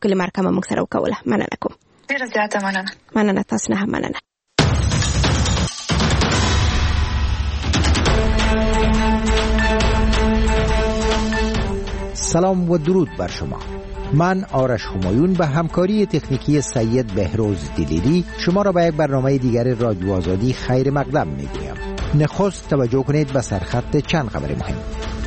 کلی مرکه موږ سره وکوله. مننه کوم. ډیره زیاته مننه. مننه تاسو نه هم مننه. سلام و درود بر شما. من آرش همایون به همکاری تکنیکی سید بهروز دلیری شما را به یک برنامه دیگر رادیو آزادی خیر مقدم میگویم. نخست توجه کنید به سرخط چند خبر مهم.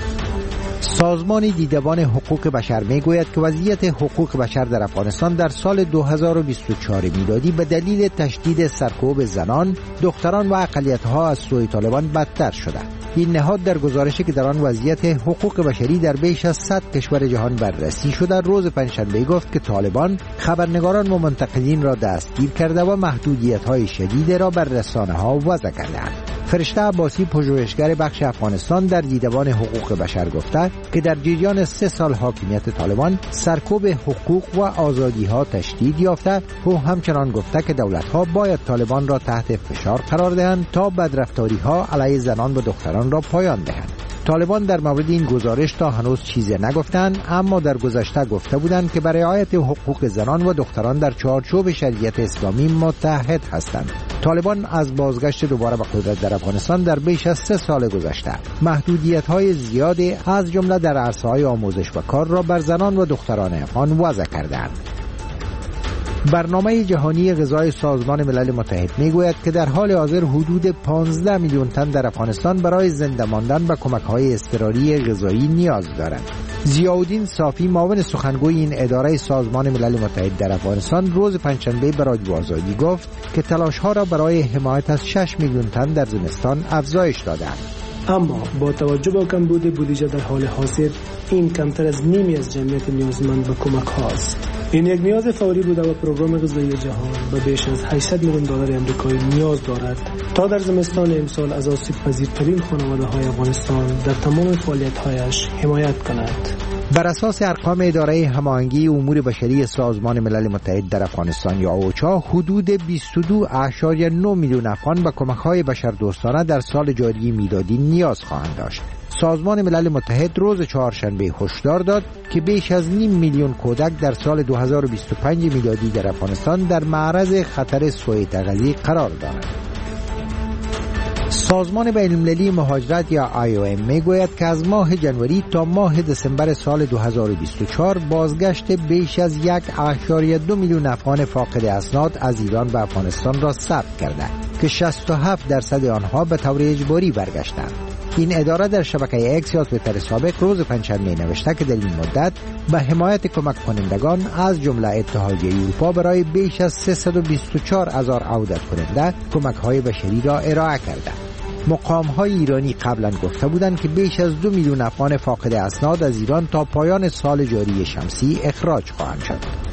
سازمان دیدبان حقوق بشر میگوید که وضعیت حقوق بشر در افغانستان در سال 2024 میلادی به دلیل تشدید سرکوب زنان، دختران و اقلیت‌ها از سوی طالبان بدتر شده. این نهاد در گزارشی که در آن وضعیت حقوق بشری در بیش از 100 کشور جهان بررسی شده روز پنجشنبه گفت که طالبان خبرنگاران و منتقدین را دستگیر کرده و محدودیت‌های شدید را بر رسانه‌ها وضع کردند. فرشته عباسی پژوهشگر بخش افغانستان در دیدبان حقوق بشر گفته که در جریان 3 سال حاکمیت طالبان سرکوب حقوق و آزادی‌ها تشدید یافته. او همچنان گفته که دولت‌ها باید طالبان را تحت فشار قرار دهند تا بدرفتاری‌ها علیه زنان و دختران را پایان دهند. طالبان در مورد این گزارش تا هنوز چیزی نگفتند، اما در گذشته گفته بودند که برای رعایت حقوق زنان و دختران در چارچوب شریعت اسلامی متحد هستند. طالبان از بازگشت دوباره به قدرت در افغانستان در بیش از 3 سال گذشته محدودیت‌های زیادی از جمله در عرصه‌های آموزش و کار را بر زنان و دختران افغان وضع کردند. برنامه جهانی غذای سازمان ملل متحد میگوید که در حال حاضر حدود 15 میلیون تن در افغانستان برای زنده ماندن به کمک‌های اضطراری غذایی نیاز دارند. ضیاءالدین صافی معاون سخنگوی این اداره سازمان ملل متحد در افغانستان روز پنجشنبه به رادیو آزادی گفت که تلاش‌ها را برای حمایت از 6 میلیون تن در زمستان افزایش دادند. اما با توجه به کمبود بودجه در حال حاضر این کمتر از نیمی از جمعیت نیازمند به کمک هاست. این یک نیاز فوری بوده و پروگرام غذایی جهان به بیش از 800 میلیون دلار آمریکایی نیاز دارد تا در زمستان امسال از آسیب پذیرترین خانواده‌های افغانستان در تمام فعالیت‌هایش حمایت کند. بر اساس ارقام اداره هماهنگی امور بشری سازمان ملل متحد در افغانستان یا اوچا حدود 22.9 میلیون افغان به کمک‌های بشردوستانه در سال جاری میلادی نیاز خواهند داشت. سازمان ملل متحد روز چهارشنبه هشدار داد که بیش از 5 میلیون کودک در سال 2025 میلادی در افغانستان در معرض خطر سوء تغذیه قرار دارند. سازمان بین‌المللی مهاجرت یا IOM میگوید که از ماه جنوری تا ماه دسامبر سال 2024 بازگشت بیش از 1.2 میلیون افغان فاقد اسناد از ایران به افغانستان را ثبت کرده که 67% آنها به طور اجباری برگشتند. این اداره در شبکه اکس یا توییتر سابق روز پنجشنبه نوشته که در این مدت به حمایت کمک کنندگان از جمله اتحادیه اروپا برای بیش از 324,000 عودت کننده کمک‌های بشری را ارائه کرده. مقام‌های ایرانی قبلا گفته بودند که بیش از 2 میلیون افغان فاقد اسناد از ایران تا پایان سال جاری شمسی اخراج خواهند شد.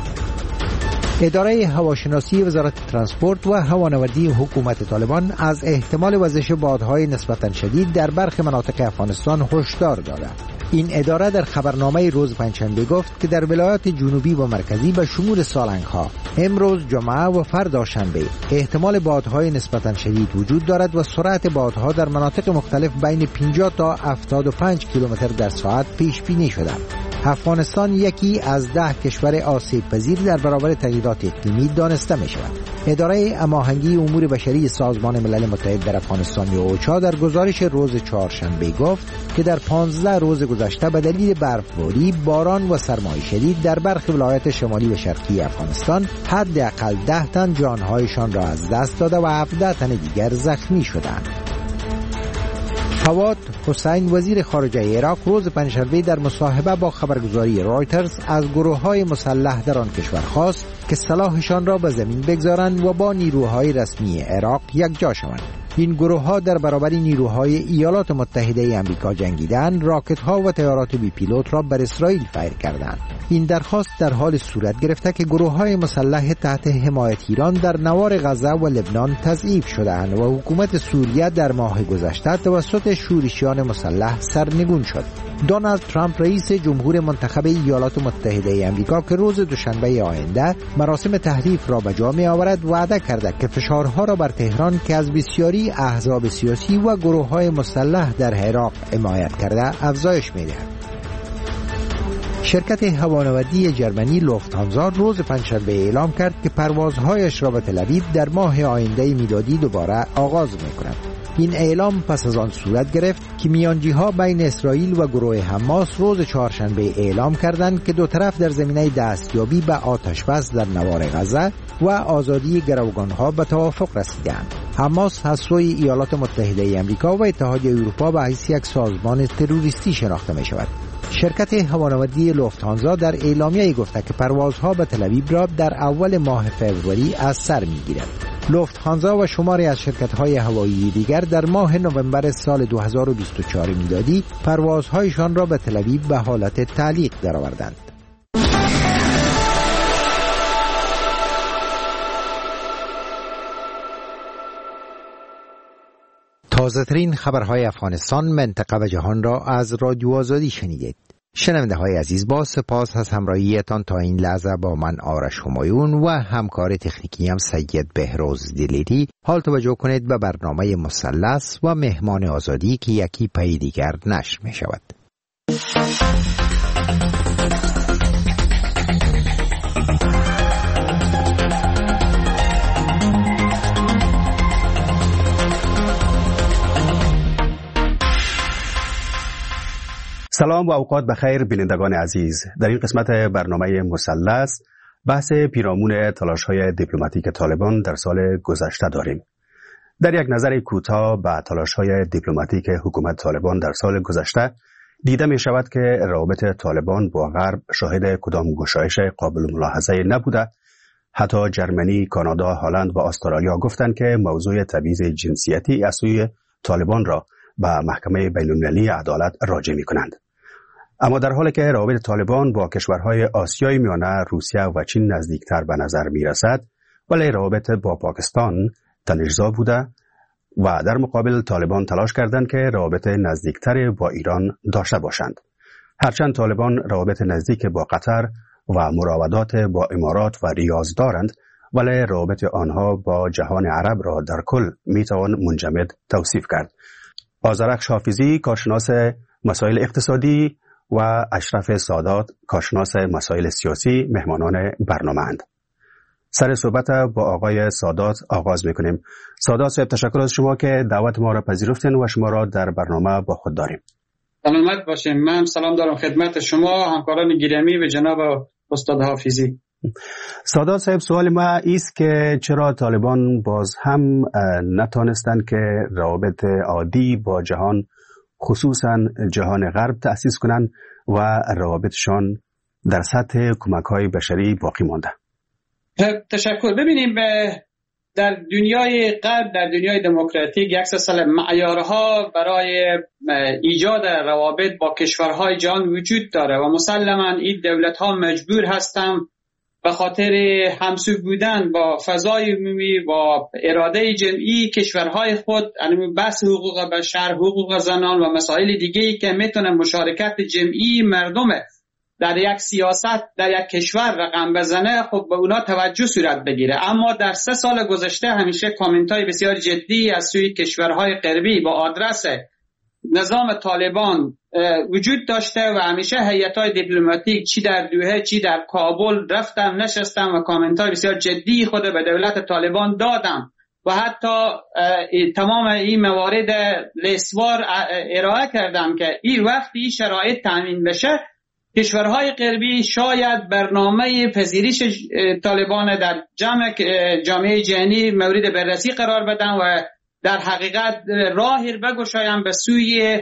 اداره هواشناسی وزارت ترانسپورت و هوانوردی حکومت طالبان از احتمال وزش بادهای نسبتاً شدید در برخی مناطق افغانستان هشدار داده. این اداره در خبرنامه روز پنجشنبه گفت که در ولایات جنوبی و مرکزی به شمول سالنگ‌ها امروز جمعه و فردا شنبه احتمال بادهای نسبتاً شدید وجود دارد و سرعت بادها در مناطق مختلف بین 50 تا 75 کیلومتر در ساعت پیش بینی شده. افغانستان یکی از 10 کشور آسیب پذیر در برابر تغییرات اقلیمی دانسته می شود. اداره هماهنگی امور بشری سازمان ملل متحد در افغانستان یا اوچا در گزارش روز چهارشنبه گفت که در 15 روز گذشته به دلیل برفباری، باران و سرمای شدید در برخی ولایات شمالی و شرقی افغانستان حداقل 10 تن جانهایشان را از دست داده و 17 تن دیگر زخمی شدند. فواد حسین وزیر خارجه عراق روز پنجشنبه در مصاحبه با خبرگزاری رایترز از گروه‌های مسلح در آن کشور خواست که سلاحشان را به زمین بگذارند و با نیروهای رسمی عراق یکجا شوند. این گروه‌ها در برابر نیروهای ایالات متحده آمریکا جنگیدند، راکت‌ها و طیارات بی پیلوت را بر اسرائیل فیر کردند. این درخواست در حال صورت گرفته که گروه‌های مسلح تحت حمایت ایران در نوار غزه و لبنان تضعیف شده‌اند و حکومت سوریه در ماه گذشته توسط شورشیان مسلح سرنگون شد. دونالد ترامپ رئیس جمهور منتخب ایالات متحده آمریکا که روز دوشنبه آینده مراسم تحریف را به جا می‌آورد وعده کرده که فشارها را بر تهران که از بسیاری احزاب سیاسی و گروه‌های مسلح در عراق حمایت کرده افزایش می‌دهد. شرکت هوانوردی جرمنی لوفت‌هانزا روز پنجشنبه اعلام کرد که پروازهایش را به تل‌آویو در ماه آینده میلادی دوباره آغاز می‌کند. این اعلام پس از آن صورت گرفت که میانجی‌ها بین اسرائیل و گروه حماس روز چهارشنبه اعلام کردند که دو طرف در زمینه دستیابی به آتش‌بس در نوار غزه و آزادی گروگان‌ها به توافق رسیدند. حماس از سوی ایالات متحده آمریکا و اتحادیه اروپا به حیث یک سازمان تروریستی شناخته می‌شود. شرکت هوانوردی لوفت‌هانزا در اعلامیه گفته که پروازها به تل‌آویو را در اول ماه فوریه از سر می‌گیرد. لوفت‌هانزا و شماری از شرکت‌های هوایی دیگر در ماه نوامبر سال 2024 میلادی پروازهایشان را به تل‌آویو به حالت تعلیق درآوردند. تازه‌ترین خبرهای افغانستان، منطقه و جهان را از رادیو آزادی شنیدید. شنونده های عزیز، با سپاس از همراهیتان تا این لحظه با من آرش همایون و همکار تکنیکی هم سید بهروز دلیری. حال توجه کنید به برنامه مثلث و مهمان آزادی که یکی پی دیگر نشر می شود. سلام و اوقات بخیر بینندگان عزیز. در این قسمت برنامه مثلث بحث پیرامون تلاش‌های دیپلماتیک طالبان در سال گذشته داریم. در یک نظر کوتاه به تلاش‌های دیپلماتیک حکومت طالبان در سال گذشته دیده می شود که روابط طالبان با غرب شاهد کدام گشایش قابل ملاحظه نبوده. حتی جرمنی، کانادا، هلند و استرالیا گفتند که موضوع تبعیض جنسیتی از سوی طالبان را به محکمه بین‌المللی عدالت راجع می‌کنند. اما در حالی که روابط طالبان با کشورهای آسیای میانه، روسیه و چین نزدیکتر به نظر می‌رسد، ولی روابط با پاکستان تنش‌زا بوده و در مقابل طالبان تلاش کردند که روابط نزدیکتر با ایران داشته باشند. هرچند طالبان روابط نزدیک با قطر و مراودات با امارات و ریاض دارند، ولی روابط آنها با جهان عرب را در کل میتوان منجمد توصیف کرد. آذرخش حافظی، کارشناس مسائل اقتصادی، و اشرف سادات، کارشناس مسائل سیاسی، مهمانان برنامه‌اند. سر صحبت با آقای سادات آغاز میکنیم. سادات صاحب، تشکر از شما که دعوت ما را پذیرفتین و شما را در برنامه با خود داریم. سلامت باشین. من سلام دارم خدمت شما، همکاران گرامی و جناب استاد حافظی. سادات صاحب، سوال ما است که چرا طالبان باز هم نتانستند که روابط عادی با جهان، خصوصا جهان غرب تأسیس کنند و روابطشان در سطح کمک‌های بشری باقی مانده؟ تشکر. ببینیم در دنیای غرب، در دنیای دموکراتیک، یک سلسله معیارها برای ایجاد روابط با کشورهای جهان وجود داره و مسلماً این دولت‌ها مجبور هستند به خاطر همسو بودن با فضای عمومی، با اراده جمعی کشورهای خود، یعنی بحث حقوق بشر، حقوق زنان و مسائل دیگه‌ای که میتونه مشارکت جمعی مردم در یک سیاست در یک کشور رقم بزنه، خب به اونا توجه صورت بگیره. اما در 3 سال گذشته همیشه کامنت‌های بسیار جدی از سوی کشورهای غربی با آدرس نظام طالبان وجود داشته و همیشه هیئت‌های دیپلماتیک چی در دوحه چی در کابل رفتم نشستم و کامنت‌های بسیار جدی خود به دولت طالبان دادم و حتی تمام این موارد لیسوار ارائه کردم که این وقتی شرایط تامین بشه، کشورهای غربی شاید برنامه پذیرش طالبان در جامعه جهانی مورد بررسی قرار بدن و در حقیقت راهی بگشایم به سوی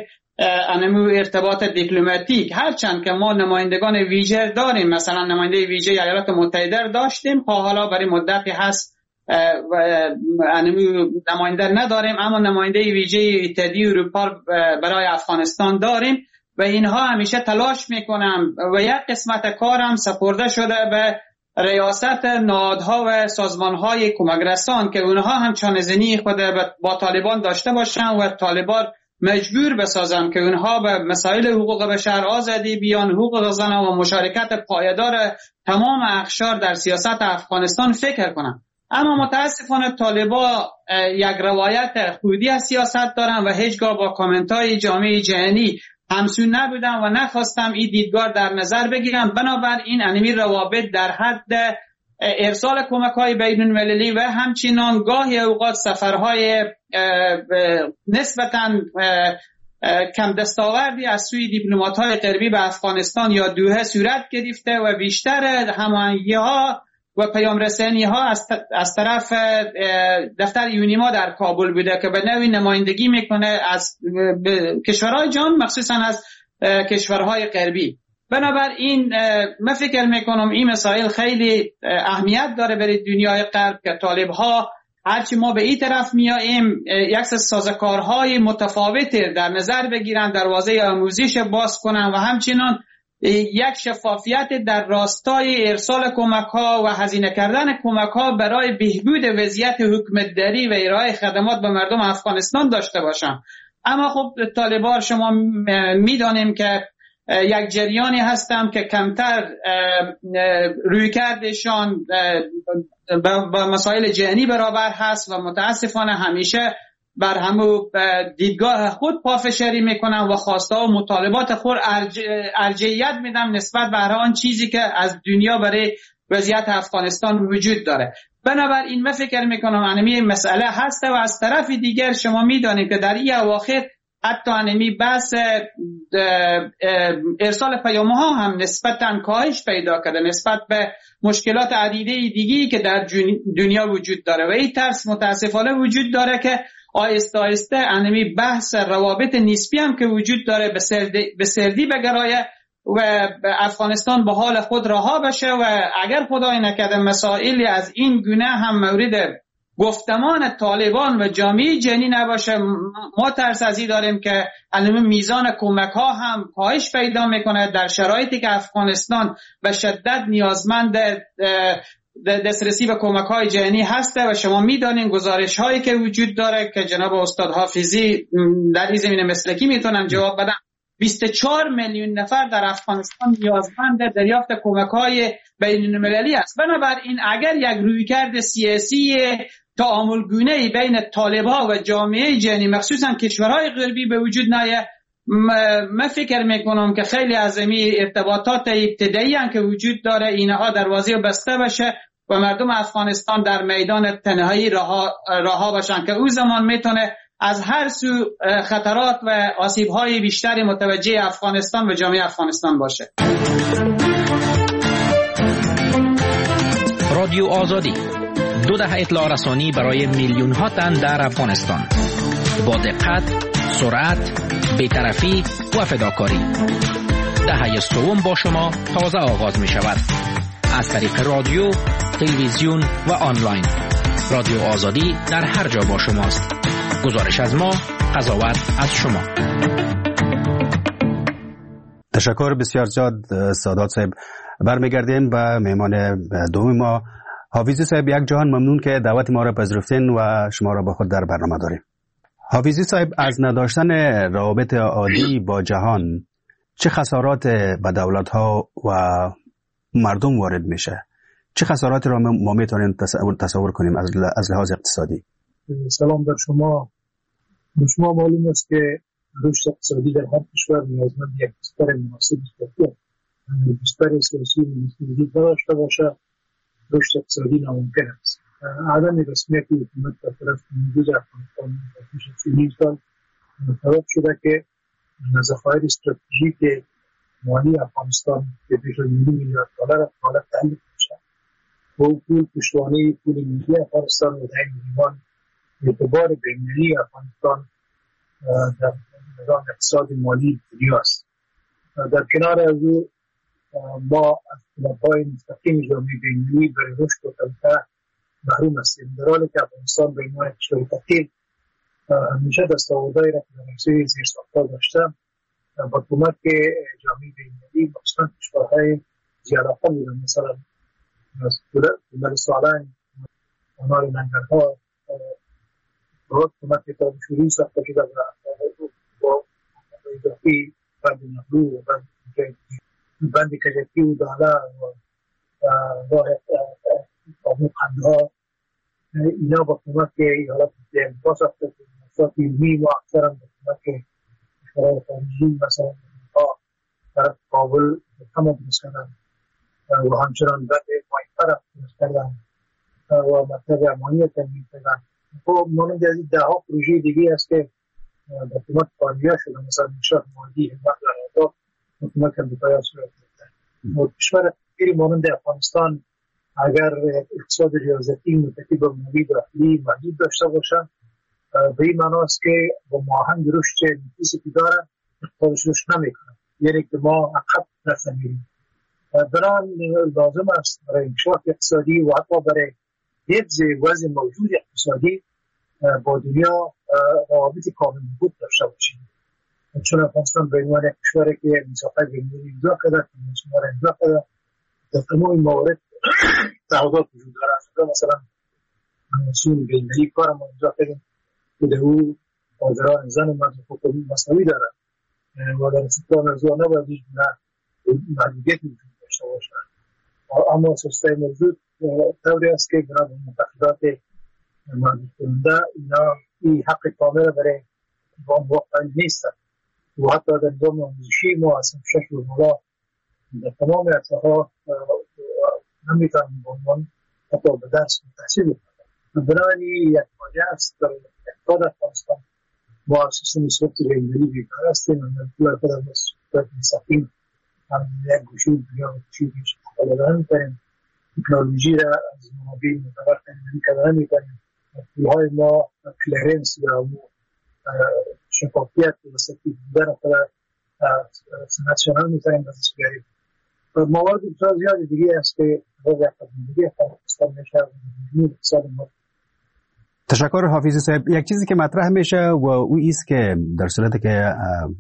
ارتباط دیپلماتیک. هرچند که ما نمایندگان ویژه داریم، مثلا نماینده ویژه ایالات متحده داشتیم، حالا برای مدتی هست نماینده نداریم، اما نماینده ویژه اتحادیه اروپا برای افغانستان داریم و اینها همیشه تلاش میکنم و یک قسمت کارم سپرده شده به ریاست نهادها و سازمانهای کمک رسان که اونها هم چانه‌زنی خود با طالبان داشته باشن و طالبان مجبور بسازن که اونها به مسائل حقوق بشر، آزادی بیان، حقوق زنان و مشارکت پایدار تمام اقشار در سیاست افغانستان فکر کنن. اما متاسفانه طالبان یک روایت خودی از سیاست دارن و هیچگاه با کامنت‌های جامعه جهانی همسو نبودم و نخواستم این دیدگاه در نظر بگیرم. بنابراین انمی روابط در حد ارسال کمک‌های بین‌المللی و همچنان گاهی اوقات سفرهای نسبتاً کم دستاوردی از سوی دیپلمات‌های غربی به افغانستان یا دوحه صورت گرفته و بیشتر هماهنگی‌ها و پیام رسانی‌ها از طرف دفتر یونیما در کابل بوده که به نوعی نمایندگی میکنه از کشورهای جهان، مخصوصاً از کشورهای غربی. بنابراین من فکر میکنم این مسائل خیلی اهمیت داره برای دنیای غرب که طالب‌ها هرچی ما به این طرف میاییم یک سازوکارهای متفاوتی در نظر بگیرن، دروازه آموزش باز کنن و همچنان یک شفافیت در راستای ارسال کمک‌ها و هزینه کردن کمک‌ها برای بهبود وضعیت حکومتداری و ارائه خدمات به مردم افغانستان داشته باشن. اما خب طالبان شما میدانیم که یک جریانی هستم که کمتر رویکردشان با مسائل جهانی برابر هست و متاسفانه همیشه بر همو دیدگاه خود پافشاری میکنن و خواسته و مطالبات خود ارجحیت میدن نسبت به هر آن چیزی که از دنیا برای وضعیت افغانستان وجود داره. بنابراین من فکر میکنم انمی مسئله هست و از طرف دیگر شما میدانید که در این اواخر حتی انمی بحث ارسال پیام‌ها هم نسبتاً کاهش پیدا کرده نسبت به مشکلات عدیده دیگی که در دنیا وجود داره و این ترس متاسفانه وجود داره که آهسته آهسته انمی بحث روابط نسبی هم که وجود داره به سردی بگرایه و افغانستان به حال خود رها بشه و اگر خدای نکرده مسائلی از این گونه هم مورد گفتمان طالبان و جامعه جهانی نباشه. ما ترس از این داریم که الان میزان کمک ها هم کاهش پیدا میکنه در شرایطی که افغانستان به شدت نیازمند دسترسی به کمک های جهانی هسته و شما میدانین گزارش هایی که وجود داره که جناب استاد حافظی در این زمینه مسلکی میتونن جواب بدن. 24 میلیون نفر در افغانستان نیازمند دریافت کمک‌های بین‌المللی است. بنابراین اگر یک رویکرد سیاسی تعاملگونه‌ای بین طالب‌ها و جامعه جهانی مخصوصاً کشورهای غربی به وجود نیاید، من فکر میکنم که خیلی از این ارتباطات ابتدایی که وجود داره اینها دروازه بسته بشه و مردم افغانستان در میدان تنهایی رها باشن که او زمان میتونه از هر سو خطرات و آسیب‌های بیشتری متوجه افغانستان و جامعه افغانستان باشه. رادیو آزادی 2 دهه اطلاع رسانی برای میلیون‌ها تن در افغانستان با دقت، سرعت، بی‌طرفی و فداکاری. دهه سوم با شما تازه آغاز می شود از طریق رادیو، تلویزیون و آنلاین. رادیو آزادی در هر جا با شماست. گزارش از ما، قضاوت از شما. تشکر بسیار زیاد سادات صاحب. برمیگردیم به مهمان دوم ما حافظی صاحب. یک جهان ممنون که دعوت ما را پذیرفتین و شما را با خود در برنامه داریم. حافظی صاحب، از نداشتن روابط عادی با جهان چه خسارات به دولت‌ها و مردم وارد میشه؟ چه خساراتی را ما میتونیم تصور کنیم از لحاظ اقتصادی؟ سلام بر شما. شما معلوم است که رشد اقتصادی در هر کشور نیازمند یک بستر مناسب است. بستر سیاسی وجود نداشته باشه رشد اقتصادی ناممکن است. عدم رسمیت حکومت در طرف موجود افغانستان در پیش از 30 سال سبب شده که ذخایر استراتژیک مالی افغانستان که بیش از 2 میلیارد دلار حالت تحلیل میشه و پول پشتوانه پول ملی افغانستان و در این اعتبار بین‌المللی افغانستان در نظام اقتصاد مالی دنیا است. در کنار از او ما از کمک‌های مستقیم جامعه بین‌المللی برای رشد و توسعه محروم هستیم، در حالی که افغانستان به عنوان کشور فقیر همیشه دستاوردهایی را که در حوزه زیرساخت‌ها داشته با کمک جامعه بین‌المللی مخصوصاً کشورهای زیادتر بودن، مثلا دولت سالنگ، آنار لنگرها باید کمک تابشوری ساخته شده با اضافی بند نهرو و بند کجکی و داله و راه آمو قندها، اینا با کمک ایالات متحده ساخته شده. مؤسسات علمی و اکثر هم با کمک کشورهای خارجی مثلا در کابل تمام کردن و همچنان در مایفر کردن و مطلب امانی تنظیم کردن. خب مانند از این ده ها پروژه دیگه است که در حکومت کاریه شده، مثلا انشاء مالی حکومت در حکومت امریکایی صورت گرفته. کشور فقیری مانند افغانستان اگر اقتصاد ریاضتی متکی به مولی داخلی محدود داشته باشد، به این معنی است که با ماهنگ رشد نفوسی که داره اقتصادش رشد نمیکنه، یعنی که ما عقب رفتیم. برای لازم است برای انکشاف اقتصادی و حتی برای حفظ وضع موجود اقتصادی با دنیا روابط کامل بود داشته باشیم. چون افغانستان به عنوان کشوری که مسافت بین‌المللی امضا کرده، مسمار امضا کرده، در تمام موارد تعهدات وجود دارد. مثلا مسئول بین‌المللی کار ما امضا کردیم که در او حاضران زن و مرد حقوق مساوی دارد و در استقلال موضوع نباید هیچ محدودیت وجود داشته باشد. اما اساسای موضوع طوری است که بنا به معتقدات محدود کننده اینا این حق کامل برای واقعا نیست و حتی در نظام آموزشی ما اصلا شکل و مولا در تمام ارتها نمیتونیم به عنوان حتی به درس تحصیل کنیم. بنابراین یک واجه است در اقتصاد افغانستان ما سیستم سوخت بین‌المللی بیکار هستیم و در خود از صورت مستقیم هم یک گوشه دنیا گوشه استفاده نمی‌کنیم، تکنولوژی را از منابع معتبر استفاده نمی‌کنیم. پولهای ما کلرنس یا شفافیت و سطحی بودن خود صنعت شنان می‌کنیم دستش بیاریم. موارد بسیار زیاد دیگه است که وضع اقتصادی افغانستان میشه و اقتصاد ما. تشکر حافظی صاحب. یک چیزی که مطرح میشه و او است که در صورتی که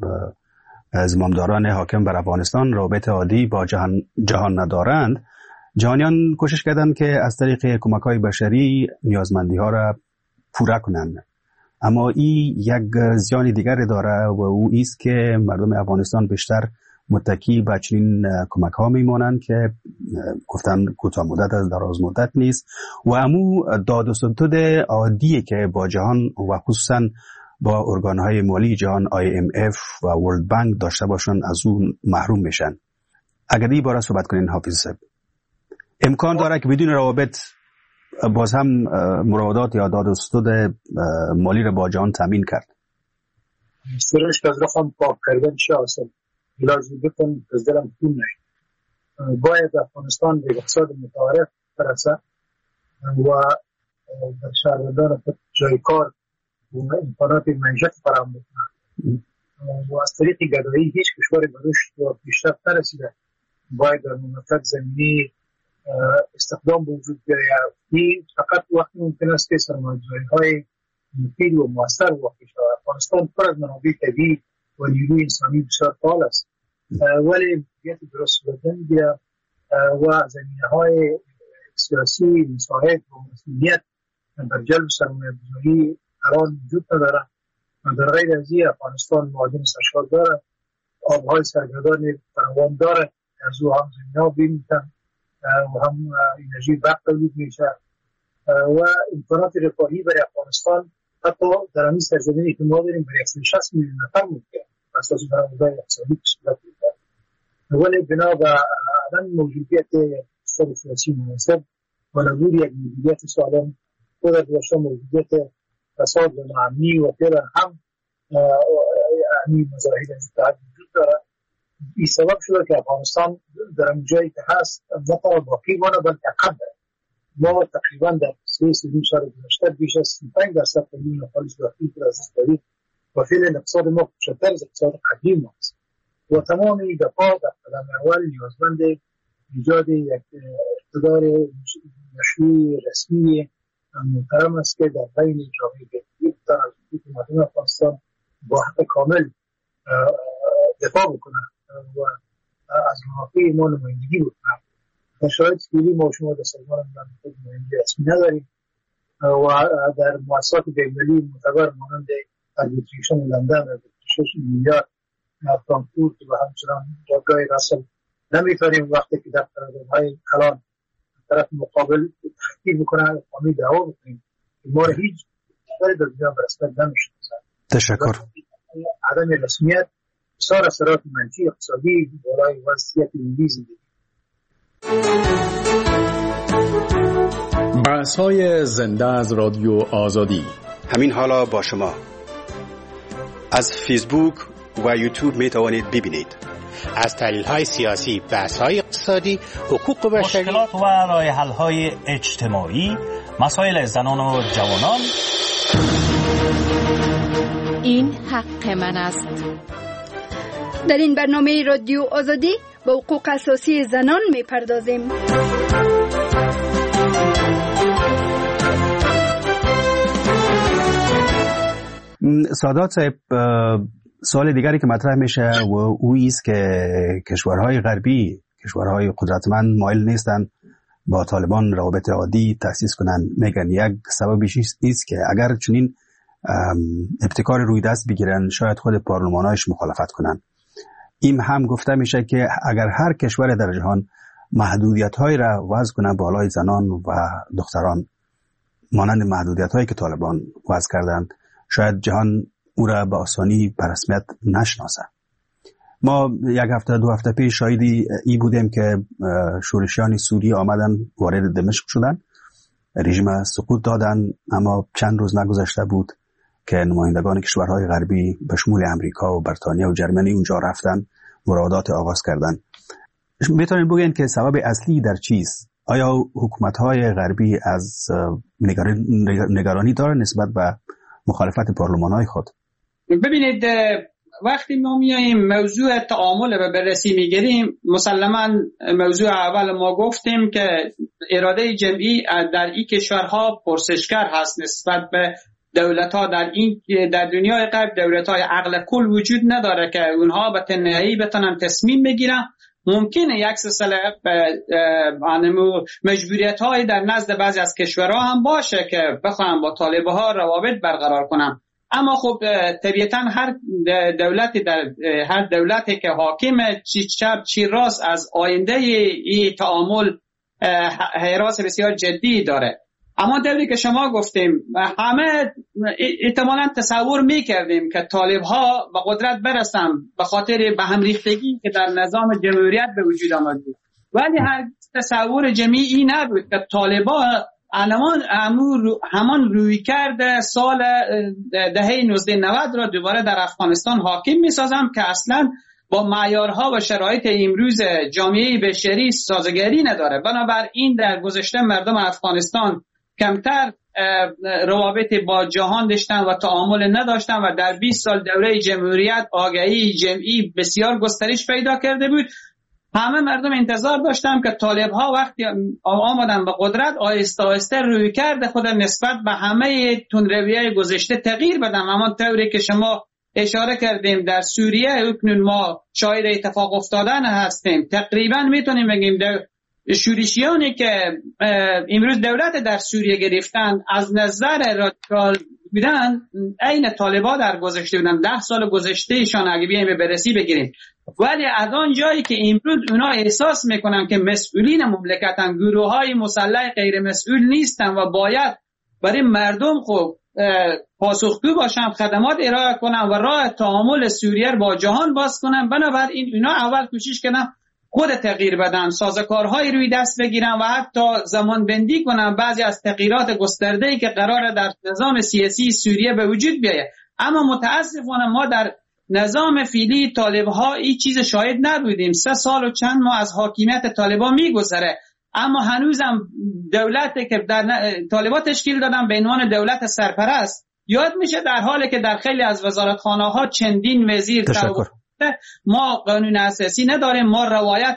زمامداران حاکم بر افغانستان رابطه عادی با جهان ندارند، جهانیان کوشش کردند که از طریق کمک‌های بشری نیازمندی‌ها را پورا کنند. اما این یک زیان دیگر داره و او است که مردم افغانستان بیشتر متکی به چنین کمک‌ها میمانند که گفتن کوتاه مدت از دراز مدت نیست و امو داد و ستد عادی که با جهان و خصوصا با ارگان‌های مالی جهان IMF و ورلد بانک داشته باشن از اون محروم میشن. اگر این باره صحبت کنین حافظ صاحب، امکان داره که بدون روابط باز هم مراودات یا داد و ستد مالی را با جهان تامین کرد؟ سرش که از رقم پاک کردن چه آسان لازم بکن از دلم خون نهید. باید افغانستان به اقتصاد متعارف برسه و در شهروندان خود جای کار و امکانات معیشت فراهم بکنه و از طریق گدایی هیچ کشور به رشد و پیشرفت نرسیده. باید در مملکت زمینی استخدام به وجود بیاید. این فقط وقتی ممکن است که سرمایه‌گذاری‌های مفید و مؤثر واقع شود. افغانستان پر از منابع طبیعی و نیروی انسانی بسیار فعال است، ولی مدیریت درست صورت نمی‌گیرد و زمینه‌های سیاسی مساعد و مسئولیت در جلب سرمایه‌گذاری قرار وجود ندارد. در غیر از این افغانستان معادن سرشار دارد، آب‌های سرگردان فراوان دارد، از او هم زمینه‌ها بیمی‌تن و هم انرژی برق تولید میشه و امکانات رفاهی برای افغانستان حتی در همین سرزمینی که ما داریم برای 160 میلیون نفر ممکن اساس برآوردهای اقتصادی صورت می‌گیرد. ولی بنا به عدم موجودیت اقتصاد سیاسی مناسب و نبود یک مدیریت سالم و در داشتن موجودیت فساد و ناامنی و غیره هم همین مظاهر ازدواج وجود دارد. این سبب شده که افغانستان در اون جایی که هست نه تنها باقی مانه بلکه عقب دارد. ما تقریبا در 3 سال گذشته بیش از 35% تولید خالص داخلی را از دست دادیم و فعلا اقتصاد ما کوچکتر از اقتصاد قدیم است و تمام این دفعات در قدم اول نیازمند ایجاد یک اقتدار مشروع رسمی محترم است که در بین جامعه بهتر از مردم افغانستان با حق کامل دفاع بکنه و از منافع ما نمایندگی بکنه. در شرایط فعلی ما شما در سازمان ملل نمایندگی رسمی نداریم و در مؤسسات بین‌المللی معتبر مانند اربیتریشن لندن، اربیتریشن نیویورک، فرانکفورت و همچنان جایگاه رسل نمیتونیم وقتی که در قراردادهای کلان طرف مقابل تحقیق بکنه قانونی دعوا بکنیم که ما را هیچ کشوری در دنیا به رسمیت نمی‌شناسد. تشکر. عدم رسمیت بسیار اثرات منفی اقتصادی بالای وضعیت ملی زندگی. بحث‌های زنده از رادیو آزادی. همین حالا با شما از فیسبوک و یوتیوب می توانید ببینید. از تحلیل‌های سیاسی، بحث‌های اقتصادی، حقوق بشری، مشکلات و راه‌حل‌های اجتماعی، مسائل زنان و جوانان. این حق من است. در این برنامه رادیو آزادی به حقوق اساسی زنان می‌پردازیم. سادات صاحب، سوال دیگری که مطرح میشه و اویی است که کشورهای غربی، کشورهای قدرتمند مایل نیستن با طالبان روابط عادی تأسیس کنن. میگن یک سببش است که اگر چنین ابتکار روی دست بگیرن شاید خود پارلمانایش مخالفت کنن. این هم گفته میشه که اگر هر کشور در جهان محدودیت‌هایی را وضع کنه بالای زنان و دختران مانند محدودیت‌هایی که طالبان وضع کردند، شاید جهان او را به آسانی به رسمیت نشناسه. ما یک هفته دو هفته پیش شاهدی ای بودیم که شورشیان سوریه آمدن وارد دمشق شدن، رژیم سقوط دادن، اما چند روز نگذشته بود که نمایندگان کشورهای غربی به شمول امریکا و بریتانیا و جرمنی اونجا رفتن، مراودات آغاز کردن. میتونید بگین که سبب اصلی در چیست؟ آیا حکومت‌های غربی از نگرانی داره نسبت به مخالفت پارلمان‌های خود؟ ببینید، وقتی ما میاییم موضوع تعامل و بررسی میگیریم، مسلماً موضوع اول ما گفتیم که اراده جمعی در این کشورها پرسشگر هست نسبت به دولت‌ها. در دنیای غرب دولت‌های عقل کل وجود نداره که اونها به تنهایی بتونن تصمیم بگیرن. ممکنه یک سلسله مجبوریت‌های در نزد بعضی از کشورها هم باشه که بخوام با طالب‌ها روابط برقرار کنن، اما خب طبیعتاً هر دولتی که حاکم چی چپ چی راست از آینده این تعامل حراس بسیار جدی داره. اما دوری که شما گفتیم، همه احتمالاً تصور میکردیم که طالب‌ها به قدرت برسن به خاطر به هم ریختگی که در نظام جمهوریت به وجود آمد بود، ولی هر تصور جمعی نبود که طالب‌ها همان روی کرده سال دهه 1990 را دوباره در افغانستان حاکم میسازم که اصلاً با معیارها و شرایط امروز جامعه بشری سازگاری نداره. بنابراین در گذشته مردم افغانستان کمتر روابط با جهان داشتن و تعامل نداشتن و در 20 سال دوره جمهوریت آگاهی جمعی بسیار گسترش پیدا کرده بود. همه مردم انتظار داشتن که طالب‌ها وقتی آمدن به قدرت آهسته آهسته روی کرده خود نسبت به همه تندروی‌های گذشته تغییر بدن. اما طوری که شما اشاره کردیم در سوریه اکنون ما شاهد اتفاق افتادن هستیم. تقریبا میتونیم بگیم شورشیانی که امروز دولت در سوریه گرفتن از نظر رادیکال بودن عین طالبان در گذشته بودن. 10 سال گذشته ایشان اگه بیایم بررسی بگیریم، ولی از آن جایی که امروز اونا احساس میکنن که مسئولین مملکتن، گروه‌های مسلح غیر مسئول نیستن و باید برای مردم خب پاسخگو باشن، خدمات ارائه کنن و راه تعامل سوریه با جهان باز کنن. بنابراین اینا اول کوشش کردن خود تغییر بدن، سازوکارهای روی دست بگیرن و حتی زمان بندی کنن بعضی از تغییرات گسترده‌ای که قراره در نظام سیاسی سوریه به وجود بیاید. اما متاسفانه ما در نظام فعلی طالب‌ها این چیز شاهد نبودیم. 3 سال و چند ماه از حاکمیت طالبان میگذره، اما هنوزم دولتی که طالبان تشکیل دادن به عنوان دولت سرپرست یاد میشه، در حالی که در خیلی از وزارتخانه‌ها چندین وزیر ما قانون اساسی نداریم، ما روایت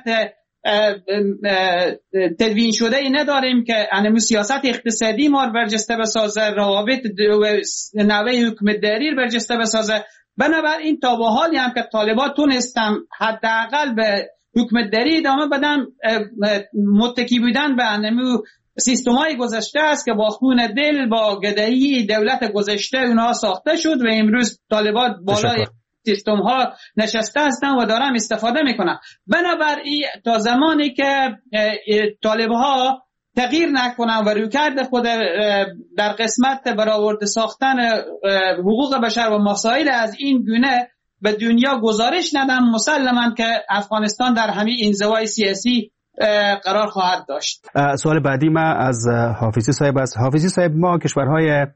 تدوین شده ای نداریم که انمو سیاست اقتصادی ما برجسته بسازه، روابط نوع حکومتداری برجسته بسازه. بنابراین تا به حالی هم که طالبان تونستن حداقل به حکومتداری ادامه بدن، متکی بودن به انمو سیستم‌های گذشته است که با خون دل با گدایی دولت گذشته اونها ساخته شد و امروز طالبان بالای سیستم ها نشسته هستن و دارن استفاده میکنن. بنابراین تا زمانی که طالب ها تغییر نکنن و رویکرد خود در قسمت برآورده ساختن حقوق بشر و مسائل از این گونه به دنیا گزارش ندن، مسلماً که افغانستان در همین انزوای سیاسی قرار خواهد داشت. سوال بعدی ما از حافظی صاحب است. حافظی صاحب، ما کشورهای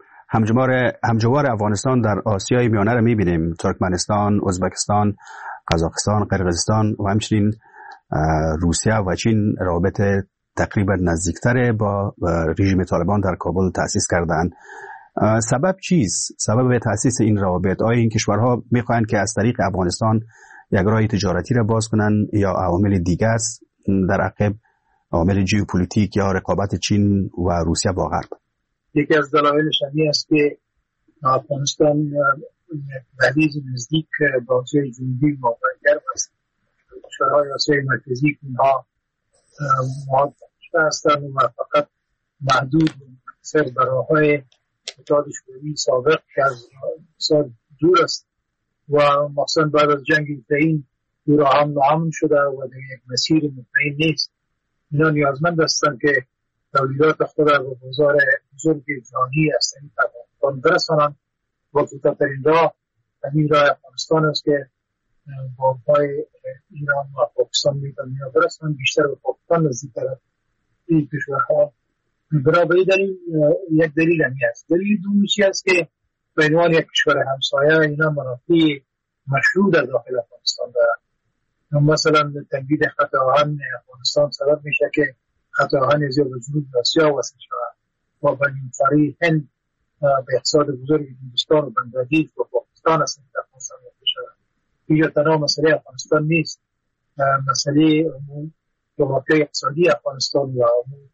همجوار افغانستان در آسیای میانه را می‌بینیم: ترکمنستان، ازبکستان، قزاقستان، قرقیزستان و همچنین روسیه و چین روابط تقریبا نزدیکتر با رژیم طالبان در کابل تأسیس کردند. سبب چیست؟ سبب تأسیس این روابط؟ آیا این کشورها می‌خواهند که از طریق افغانستان یک راه تجارتی را باز کنند یا عوامل دیگر است در عقب، عوامل ژئوپلیتیک یا رقابت چین و روسیه با غرب؟ یکی از دلایلش این است که افغانستان بلیز نزدیک با آسیای جنوبی واقع‌گر است. کشورهای آسیای مرکزی اینها مواد هستند و فقط محدود منحصر به راه‌های اتحادیه سابق که از بسیار دور است و مثلا بعد از جنگ اوکراین دور هم ناامن شده و در یک مسیر مطمئن نیست. اینا نیازمند هستند که تولیدات خود را به بازار بزرگ جهانی از طریق افغانستان برسانند و کوتاه‌ترین راه همین راه افغانستان است که با پای ایران و پاکستان میتونن برسن، بیشتر به پاکستان نزدیک‌تر این کشورها. برای دلیل یک دلیل همی است. دلیل دومی است که به عنوان یک کشور همسایه اینا منافع مشروع در داخل افغانستان دارند. مثلا تنبید خط آهن افغانستان سبب میشه که خط آهن زیاد به جنوب آسیا وصل شود و به نیمکره هند به اقتصاد بزرگ هندوستان و بنگلادیش و پاکستان است در افغانستان وصل شود. اینجا تنها مسئله افغانستان نیست، مسئله جغرافیای اقتصادی افغانستان و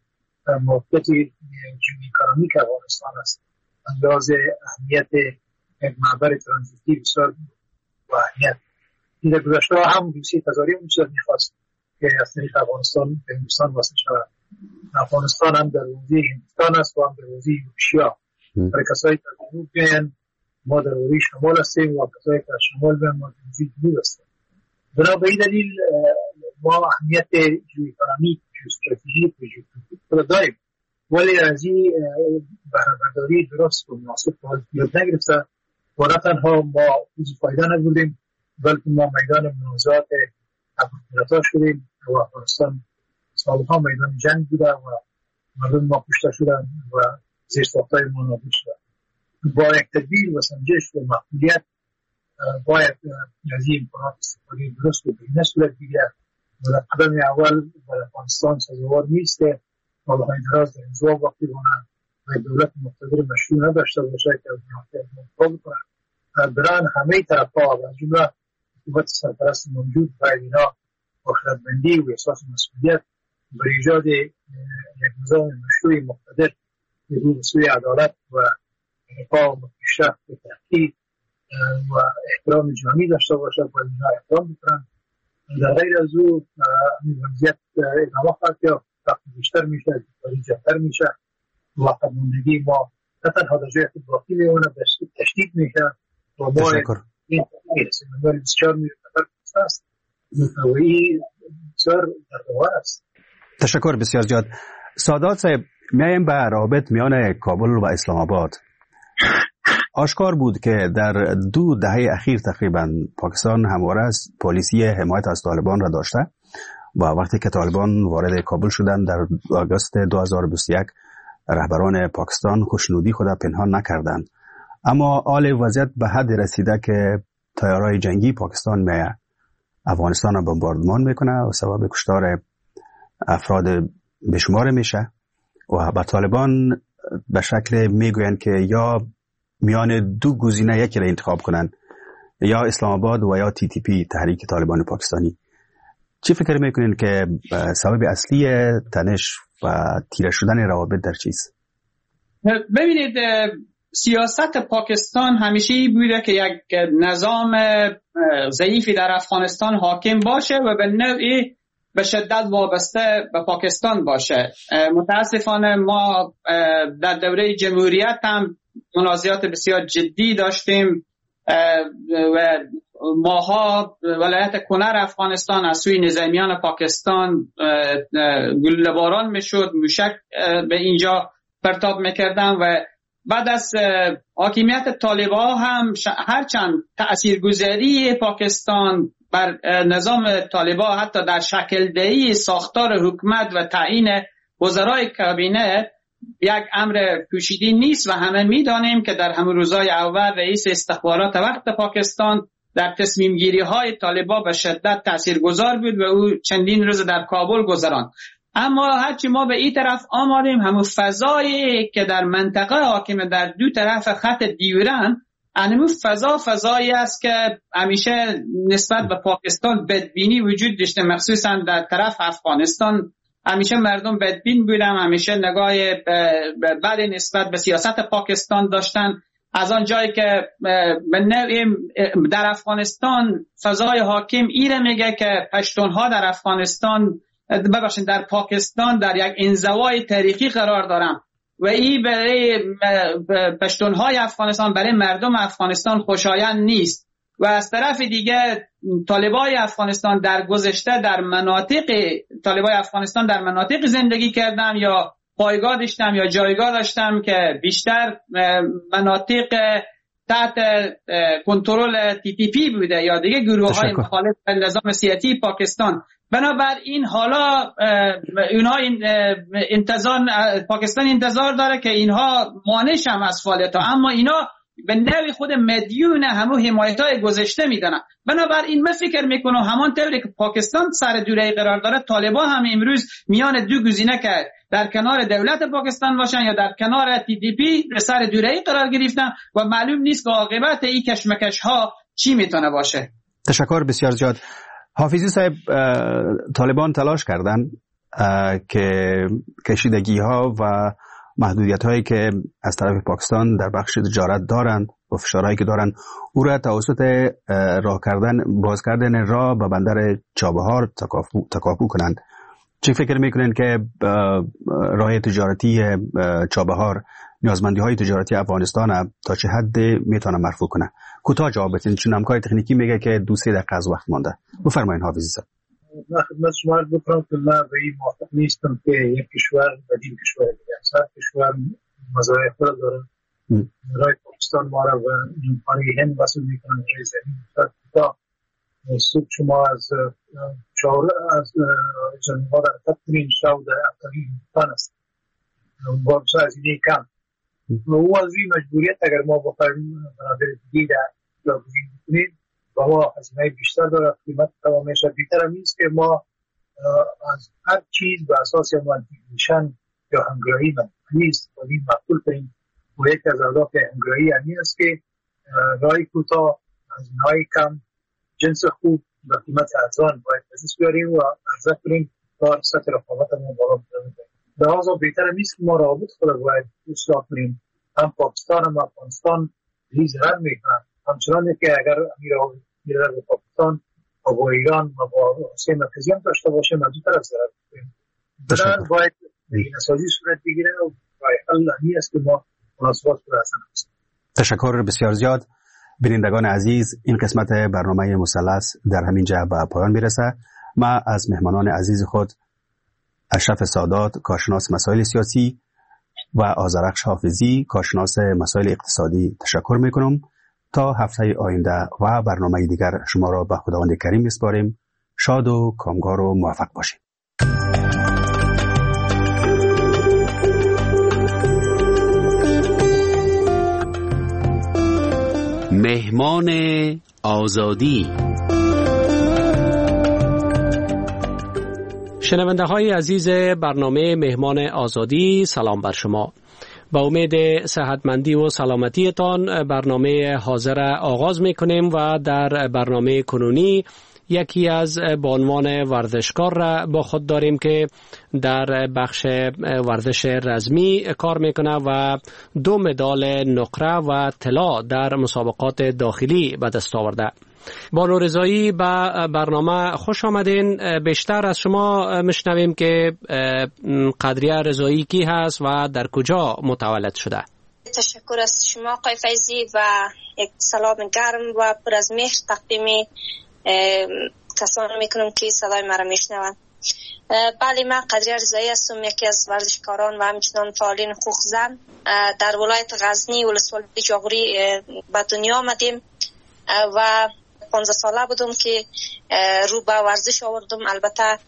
موقعیت جیوئکونومیک افغانستان است. اندازه اهمیت یک معبر ترانزیتی بسیار با اهمیت. این در گذشته هم روسیه تزاری میشد میخواست که از طریق افغانستان به هندوستان وصل شود. افغانستان هم در حوزه هندوستان است و هم در حوزه یورشیا. برای کسایی که جنوب بیان ما در حوزه شمال هستیم و کسایی که شمال بیان ما در حوزه جنوب هستیم. بنا به این دلیل ما اهمیت جیوئکونومیک، ژئواستراتژیک و ژئوپلیتیک را داریم، ولی از این بهره‌برداری درست و مناسب یاد نگرفته و نه تنها ما فایده نبردیم بلکه ما میدان منازعات ابرقدرت‌ها شدیم و افغانستان سالها میدان جنگ بوده و مردم ما کشته شدن و زیرساخت‌های ما نابود شدن. با یک تدبیر و سنجش و مسئولیت باید از این امکانات استفاده درست و بهینه صورت بگیرد و در قدم اول در افغانستان سازگار نیست که سالهای دراز در انزوا باقی بماند و دولت مقتدر مشروع نداشته باشه که از منافع دفاع بکنند. برای همه طرف‌ها و از جمله حکومت سرپرست موجود باید اینا با خردمندی و احساس مسئولیت برای ایجاد یک نظام مشروع مقتدر رو به سوی عدالت و رفاه و پیشرفت و تحقیق و احترام جهانی داشته باشه باید اینا احترام بکنند. در غیر از او این وضعیت ادامه خواهد یافت، وقتی بیشتر میشه، داری جهتر میشه و خودماندگی ما نه تنها در جای خود باقی میمونه تشدید میشه و ما این میرسیم ولی بسیار میرسه است و این بسیار در دوار است. تشکر بسیار زیاد. سادات صاحب، میایم به روابط میان کابل و اسلام آباد. آشکار بود که در 2 دهه اخیر تقریبا پاکستان همواره از پالیسی حمایت از طالبان را داشته و وقتی که طالبان وارد کابل شدند در آگوست 2021 رهبران پاکستان خوشنودی خود پنهان نکردند. اما حال وضعیت به حد رسیده که تیارهای جنگی پاکستان به افغانستان را بمباردمان میکنه و سبب کشتار افراد بشمار میشه و به طالبان به شکل میگویند که یا میان 2 گزینه یکی را انتخاب کنند، یا اسلام آباد و یا TTP، تحریک طالبان پاکستانی. چی فکر میکنین که سبب اصلی تنش و تیره شدن روابط در چیست؟ ببینید، سیاست پاکستان همیشه بوده که یک نظام ضعیفی در افغانستان حاکم باشه و به نوعی به شدت وابسته به پاکستان باشه. متاسفانه ما در دوره جمهوریت هم منازعات بسیار جدی داشتیم و ماها ولایت کنر افغانستان از سوی نظامیان پاکستان گلوله باران میشد، موشک به اینجا پرتاب میکردن و بعد از حاکمیت طالبان هم هرچند تاثیرگذاری پاکستان بر نظام طالبان حتی در شکل دهی ساختار حکومت و تعیین وزرای کابینه یک امر پوشیده نیست و همه میدانیم که در همون روزهای اول رئیس استخبارات وقت پاکستان در تصمیم گیری های طالبان به شدت تاثیرگذار بود و او چندین روز در کابل گذراند. اما هرچی ما به این طرف آمدیم همون فضایی که در منطقه حاکم در دو طرف خط دیورن همون فضایی است که همیشه نسبت به پاکستان بدبینی وجود داشته، مخصوصا در طرف افغانستان همیشه مردم بدبین بودن، همیشه نگاه بد نسبت به سیاست پاکستان داشتن. از آن جایی که در افغانستان فضای حاکم ایره میگه که پشتونها در افغانستان در پاکستان در یک انزوای تاریخی قرار دارن و این برای پشتونهای افغانستان، برای مردم افغانستان خوشایند نیست. و از طرف دیگه طالبای افغانستان در گذشته در مناطق زندگی کردن یا پایگاه داشتم یا جایگاه داشتم که بیشتر مناطق تحت کنترل TTP بوده یا دیگه گروه‌های مخالف نظام سیاسی پاکستان. بنابراین حالا اونها پاکستان انتظار داره که اینها مانع شن از فعالیت ها، اما اینا به نوع خود مدیون همون حمایت‌های گذشته میدونن. بنابراین من فکر میکنم همانطوری که پاکستان سر دوره قرار داره، طالبان هم امروز میان دو گزینه که در کنار دولت پاکستان باشن یا در کنار TTP سر دوره قرار گرفتن و معلوم نیست که عاقبت این کشمکش ها چی میتونه باشه. تشکر بسیار زیاد. حافظی صاحب، طالبان تلاش کردن که کشیدگی ها و محدودیت هایی که از طرف پاکستان در بخش تجارت دارند و فشارهایی که دارند او را توسط باز کردن راه به بندر چابهار تکاپو کنند. چه فکر میکنن که راه تجارتی چابهار نیازمندی های تجارتی افغانستان تا چه حد میتونه مرفوع کنه؟ کوتاه جواب بدین، چون همکار تکنیکی میگه که 2-3 دقیقه از وقت مانده. بفرمایید حافظی صاحب. من خدمت شما عرض بکنم که من به این موافق نیستم که یک کشور بدیل کشور دیگه است. هر کشور مزایای خود داره. رای پاکستان ما را و امکانی هند وصل میکنن رای زمین تا شما از جنوبا در تطمین شو در افتری هندوستان است. بابسا از اینه کم و او از این مجبوریت اگر ما بخواهیم برادر دیگه در جاگزین بکنیم و ما هزینه بیشتر داره، قیمت تمامش بیشتر هم نیست که ما از هر چیز به اساس مانتیگیشن یا همگرایی نیست و این مقبول کنیم و یک از اهداف همگرایی همین است که رای کوتاه، هزینه‌های کم، جنس خوب و قیمت ارزان باید دست بیاریم و عرضه کنیم تا سطح رقابتمون بالا ببریم. لحاظا بهتر نیست که ما روابط خود باید اصلاح کنیم. هم پاکستان هم افغانستان هیچ ضرر میکنن، همچنان که اگر میره به پاکستان و با ایران و با روسیه مرکزی هم داشته باشه مجبور از ضرر کنیم. بنابراین باید بین‌سازی صورت بگیره و راه حل همین است که ما مناسبات رو حاصل کنیم. تشکر بسیار زیاد. بینندگان عزیز، این قسمت برنامه مثلث در همین جا به پایان میرسه. ما از مهمانان عزیز خود اشرف سادات، کارشناس مسائل سیاسی و آذرخش حافظی، کارشناس مسائل اقتصادی تشکر میکنم. تا هفته آینده و برنامه دیگر شما را به خداوند کریم میسپاریم. شاد و کامگار و موفق باشید. مهمان آزادی. شنونده های عزیز برنامه مهمان آزادی، سلام بر شما. با امید صحتمندی و سلامتیتان برنامه حاضر آغاز میکنیم و در برنامه کنونی یکی از به عنوان ورزشکار را با خود داریم که در بخش ورزش رزمی کار میکنه و 2 مدال نقره و طلا در مسابقات داخلی به دست آورده. بانو رضایی به برنامه خوش آمدین. بیشتر از شما میشنویم که قدریه رضایی کی هست و در کجا متولد شده؟ تشکر از شما آقای فیضی و یک سلام گرم و پر از مهر تقدیم کسانی میکنم که صدای مرا میشنوند. بله، من قدری رضایی هستم، یکی از ورزشکاران و همچنان فعالین حقوق زن. در ولایت غزنی ولسوالی جاغوری به دنیا آمدیم و 15 ساله بودم که رو به ورزش آوردم. البته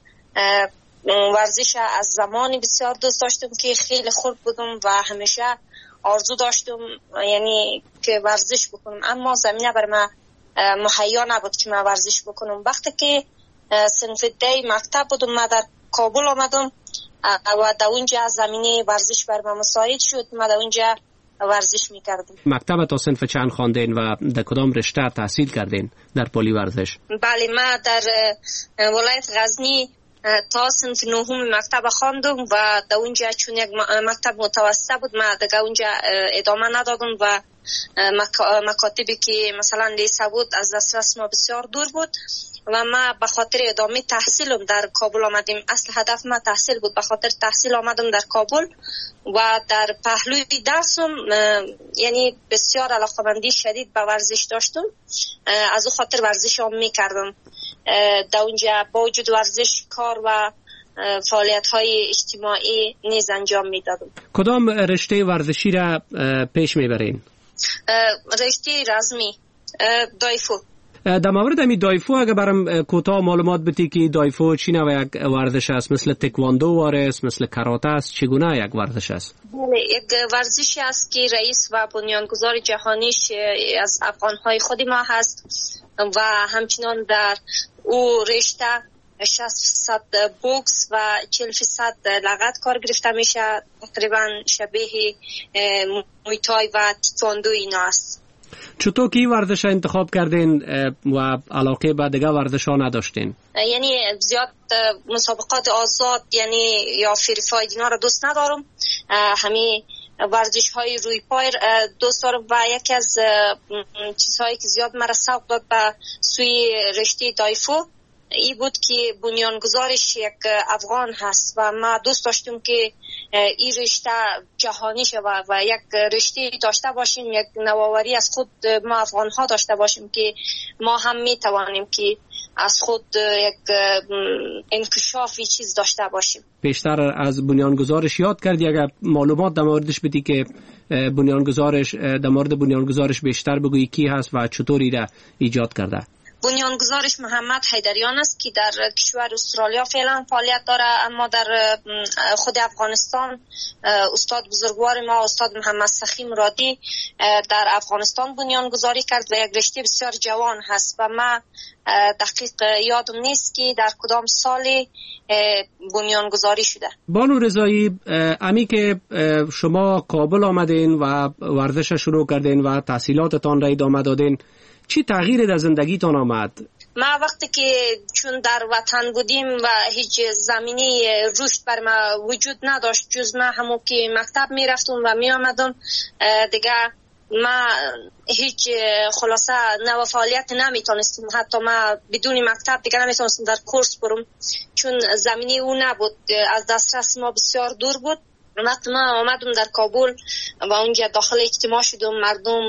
ورزش از زمانی بسیار دوست داشتم که خیلی خرد بودم و همیشه آرزو داشتم یعنی که ورزش بکنم، اما زمینه بر من مهیا نبود که من ورزش بکنم. وقتی که صنف دی مکتب بودم من در کابل آمدم و در اونجا زمینه ورزش بر من مساعد شد. من در اونجا ورزش میکردم. مکتب تا صنف چند خواندین و در کدام رشته تحصیل کردین در پلی ورزش؟ بله، من در ولایت غزنی تا صنف نهم مکتب خواندم و در اونجا چون یک مکتب متوسط بود من دیگه اونجا ادامه ندادم و مکاتبی که مثلا لیسه بود از دسترس ما بسیار دور بود و ما به خاطر ادامه تحصیلم در کابل آمدیم. اصل هدف ما تحصیل بود، به خاطر تحصیل آمدم در کابل و در پهلوی درسم یعنی بسیار علاقه‌مندی شدید به ورزش داشتم، از او خاطر ورزش هم میکردم. در اونجا با وجود ورزش کار و فعالیت‌های اجتماعی نیز انجام میدادم. کدام رشته ورزشی را پیش میبرین؟ رشته رزمی دایفو. در مورد امی دایفو اگر برام کوتاه معلومات بدی که دایفو چی نوع یک ورزش است؟ مثل تکواندو وارست، مثل کاراته است، چگونه یک ورزش است؟ یک ورزشی است که رئیس و بنیانگذار جهانیش از افغانهای خود ما هست و همچنان در او رشته 60% بوکس و 40% لغت کار گرفته میشه، تقریبا شبیه مویتای و تیکواندو اینا است. چطور که ورزش انتخاب کردین و علاقه به دیگه ورزش ها نداشتین؟ یعنی زیاد مسابقات آزاد یعنی یا فریفای اینا رو دوست ندارم، همین ورزش های روی پای دوست دارم و یکی از چیزهایی که زیاد مرا سوق داد به سوی رشته دایفو ای بود که بنیانگذارش یک افغان هست و ما دوست داشتیم که این رشته جهانی شود و یک رشته داشته باشیم، یک نوآوری از خود ما افغان ها داشته باشیم که ما هم می توانیم که از خود یک انکشافی چیز داشته باشیم. بیشتر از بنیانگذارش یاد کردی، اگر معلومات در موردش بدی که بنیانگذارش در مورد بنیانگذارش بیشتر بگویی کی هست و چطوری را ایجاد کرده؟ بنیانگذارش محمد حیدریان است که در کشور استرالیا فعلا فعالیت داره، اما در خود افغانستان استاد بزرگوار ما استاد محمد سخی مرادی در افغانستان بنیانگذاری کرد و یک رشته بسیار جوان هست و ما دقیق یادم نیست که در کدام سالی بنیانگذاری شده. بانو رضایی، امی که شما کابل آمدین و ورزش شروع کردین و تحصیلاتتان را ادامه دادین، چی تغییری در زندگیتان آمد؟ ما وقتی که چون در وطن بودیم و هیچ زمینه رشد بر ما وجود نداشت جز ما همون که مکتب می رفتم و می آمدم دیگه ما هیچ خلاصه نوع فعالیت نمی تونستم، حتی ما بدون مکتب دیگه نمی تونستم در کورس برم چون زمینه او نبود، از دسترس ما بسیار دور بود. وقتی من آمدم در کابل و اونجا داخل اجتماع شدم، مردم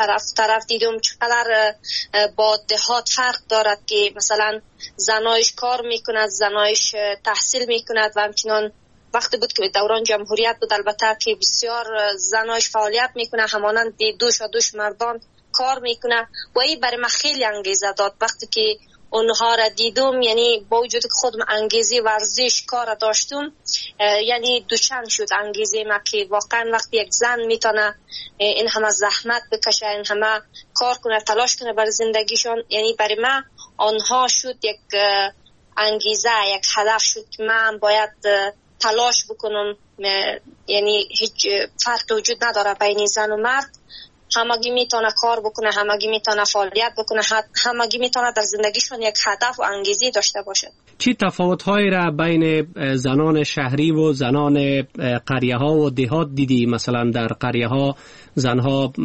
طرف دیدم چقدر با دهات فرق دارد که مثلا زنایش کار میکند، زنایش تحصیل میکند و همچنان وقتی بود که دوران جمهوریت بود البته که بسیار زنایش فعالیت میکنه همانند دوش مردان کار میکنه و این برای من خیلی انگیزه داد. وقتی که اونها را دیدم یعنی با وجود که خودم انگیزه ورزش کار داشتم یعنی دوچند شد انگیزه ما که واقعا وقتی یک زن میتونه این همه زحمت بکشه، این همه کار کنه، تلاش کنه برای زندگیشان، یعنی برای من آنها شد یک انگیزه، یک هدف شد که من باید تلاش بکنم. یعنی هیچ فرق وجود نداره بین زن و مرد، همگی میتونه کار بکنه، همگی میتونه فعالیت بکنه، همگی میتونه در زندگیشون یک هدف و انگیزه داشته باشه. چی تفاوت‌هایی را بین زنان شهری و زنان قریه‌ها و دهات دیدی؟ مثلا در قریه‌ها زنها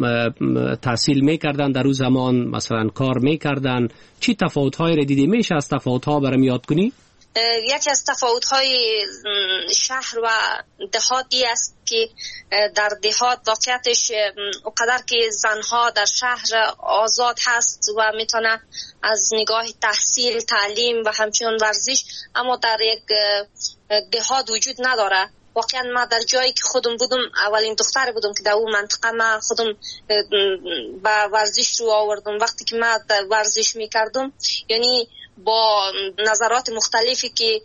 تحصیل میکردن، در اون زمان مثلا کار میکردن، چی تفاوت‌هایی را دیدی؟ میشه از تفاوت‌ها برام یاد کنی؟ یکی از تفاوت‌های شهر و دهاتی است که در دهات واقعیتش اونقدر که زنها در شهر آزاد هست و میتونه از نگاه تحصیل، تعلیم و همچنین ورزش، اما در یک دهات وجود نداره. واقعا ما در جایی که خودم بودم، اولین دختر بودم که در اون منطقه ما خودم با ورزش رو آوردم. وقتی که ما ورزش میکردم، یعنی با نظرات مختلفی که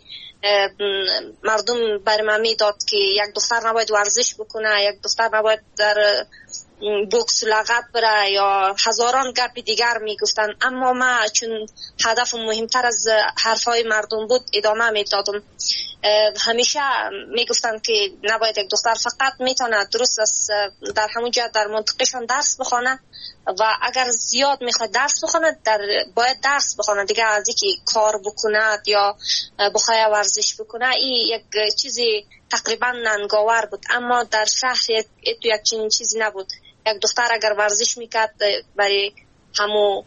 مردم بر من میداد که یک دختر نباید ورزش بکنه، یک دختر نباید در بوکس لغت بره یا هزاران گپ دیگر میگفتن، اما ما چون هدف مهمتر از حرفای مردم بود ادامه میدادم. همیشه میگفتن که نباید یک دختر فقط میتونه درست است در همونجا در منطقهشان درس بخونه و اگر زیاد میخواد درس بخونه باید درس بخونه دیگه، از اینکه کار بکنه یا بخواد ورزش بکنه این یک چیزی تقریبا ننگاور بود. اما در شهر یک چنین چیزی نبود. یک دختر اگر ورزش میکرد برای همو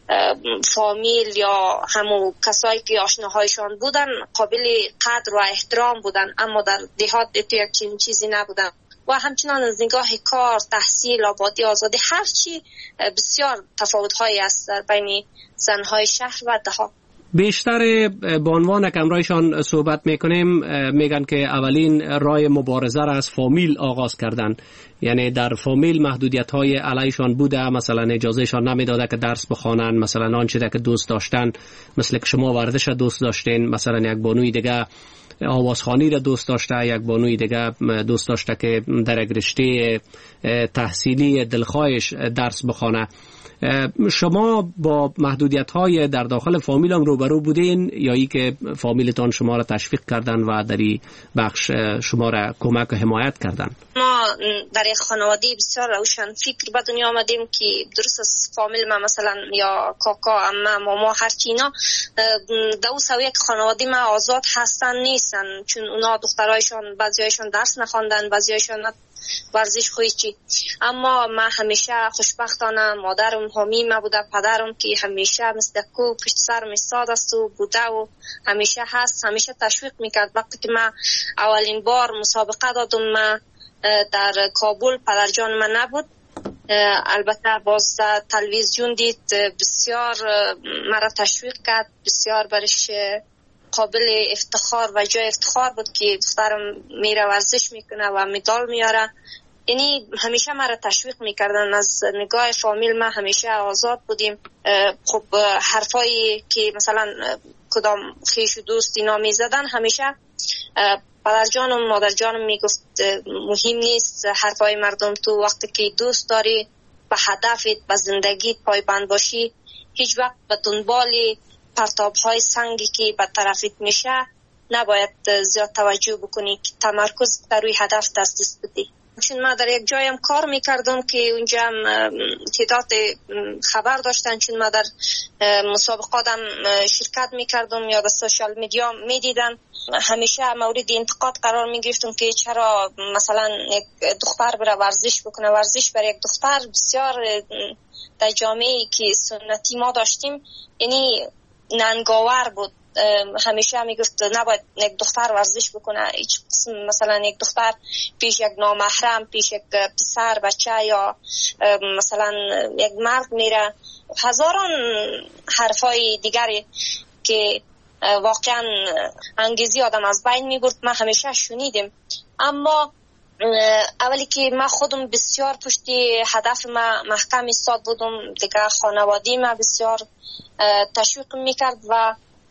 فامیل یا همو کسایی که آشناهایشان بودن قابل قدر و احترام بودن، اما در دهات یک چنین چیزی نبودن. و همچنان از نگاه کار، تحصیل، آبادی، آزادی، هر چی بسیار تفاوت‌هایی است بین زنهای شهر و دهات. بیشتر به عنوان که امرایشان صحبت میکنیم میگن که اولین راه مبارزه را از فامیل آغاز کردن، یعنی در فامیل محدودیت های علیشان بوده، مثلا اجازهشان نمیداده که درس بخوانن، مثلا آنچه که دوست داشتن، مثل که شما ورزش دوست داشتین، مثلا یک بانوی دیگه آوازخوانی را دوست داشته، یک بانوی دیگه دوست داشته که در یک رشته تحصیلی دلخواهش درس بخوانه. شما با محدودیت‌های در داخل فامیل هم روبرو بودین یا ای که فامیلتان شما را تشویق کردن و در این بخش شما را کمک و حمایت کردن؟ ما در یک خانواده بسیار روشن فکر به دنیا آمدیم که درست از فامیل ما مثلا یا کاکا، عمه، ماما، هرچی اینا دو سوی یک خانواده ما آزاد هستن نیستن، چون اونا دخترایشان بعضیایشان درس نخواندن، بعضیایشان ورزش خویچی. اما ما همیشه خوشبختانه مادرم حامی ما بوده، پدرم که همیشه مثل کو پشت سر میستاد است و بوده و همیشه هست، همیشه تشویق میکرد. وقتی که ما اولین بار مسابقه دادم ما در کابل، پدرجان من نبود، البته باز تلویزیون دید، بسیار مرا تشویق کرد، بسیار برش قابل افتخار و جای افتخار بود که دخترم میره ورزش میکنه و مدال میاره. یعنی همیشه مرا تشویق میکردن. از نگاه فامیل ما همیشه آزاد بودیم. خب حرفایی که مثلا کدام خیش و دوست اینا میزدن، همیشه پدرجانم مادرجانم میگفت مهم نیست حرفای مردم، تو وقتی که دوست داری به هدفت به زندگیت پایبند باشی، هیچ وقت به دنبال پرتاب‌های سنگی که به طرفت میشه نباید زیاد توجه بکنی که تمرکز در روی هدف دست بدی. چون ما در یک جایم کار میکردم که اونجا تعداد خبر داشتن، چون ما در مسابقاتم شرکت میکردم یا در سوشال میدیا میدیدن، همیشه مورد انتقاد قرار میگرفتم که چرا مثلا یک دختر بره ورزش بکنه. ورزش برای یک دختر بسیار در جامعه‌ای که سنتی ما داشتیم یعنی ننگاور بود. همیشه میگفت نباید یک دختر ورزش بکنه، هیچ قسم مثلا یک دختر پیش یک نامحرم، پیش یک پسر بچه یا مثلا یک مرد میره، هزاران حرفای دیگری که واقعا انگیزی آدم از بین میبرد ما همیشه شنیدیم. اما اولی که ما خودم بسیار پشتی هدف ما محکم ایستاد بودم، دیگه خانوادی ما بسیار تشویق میکرد و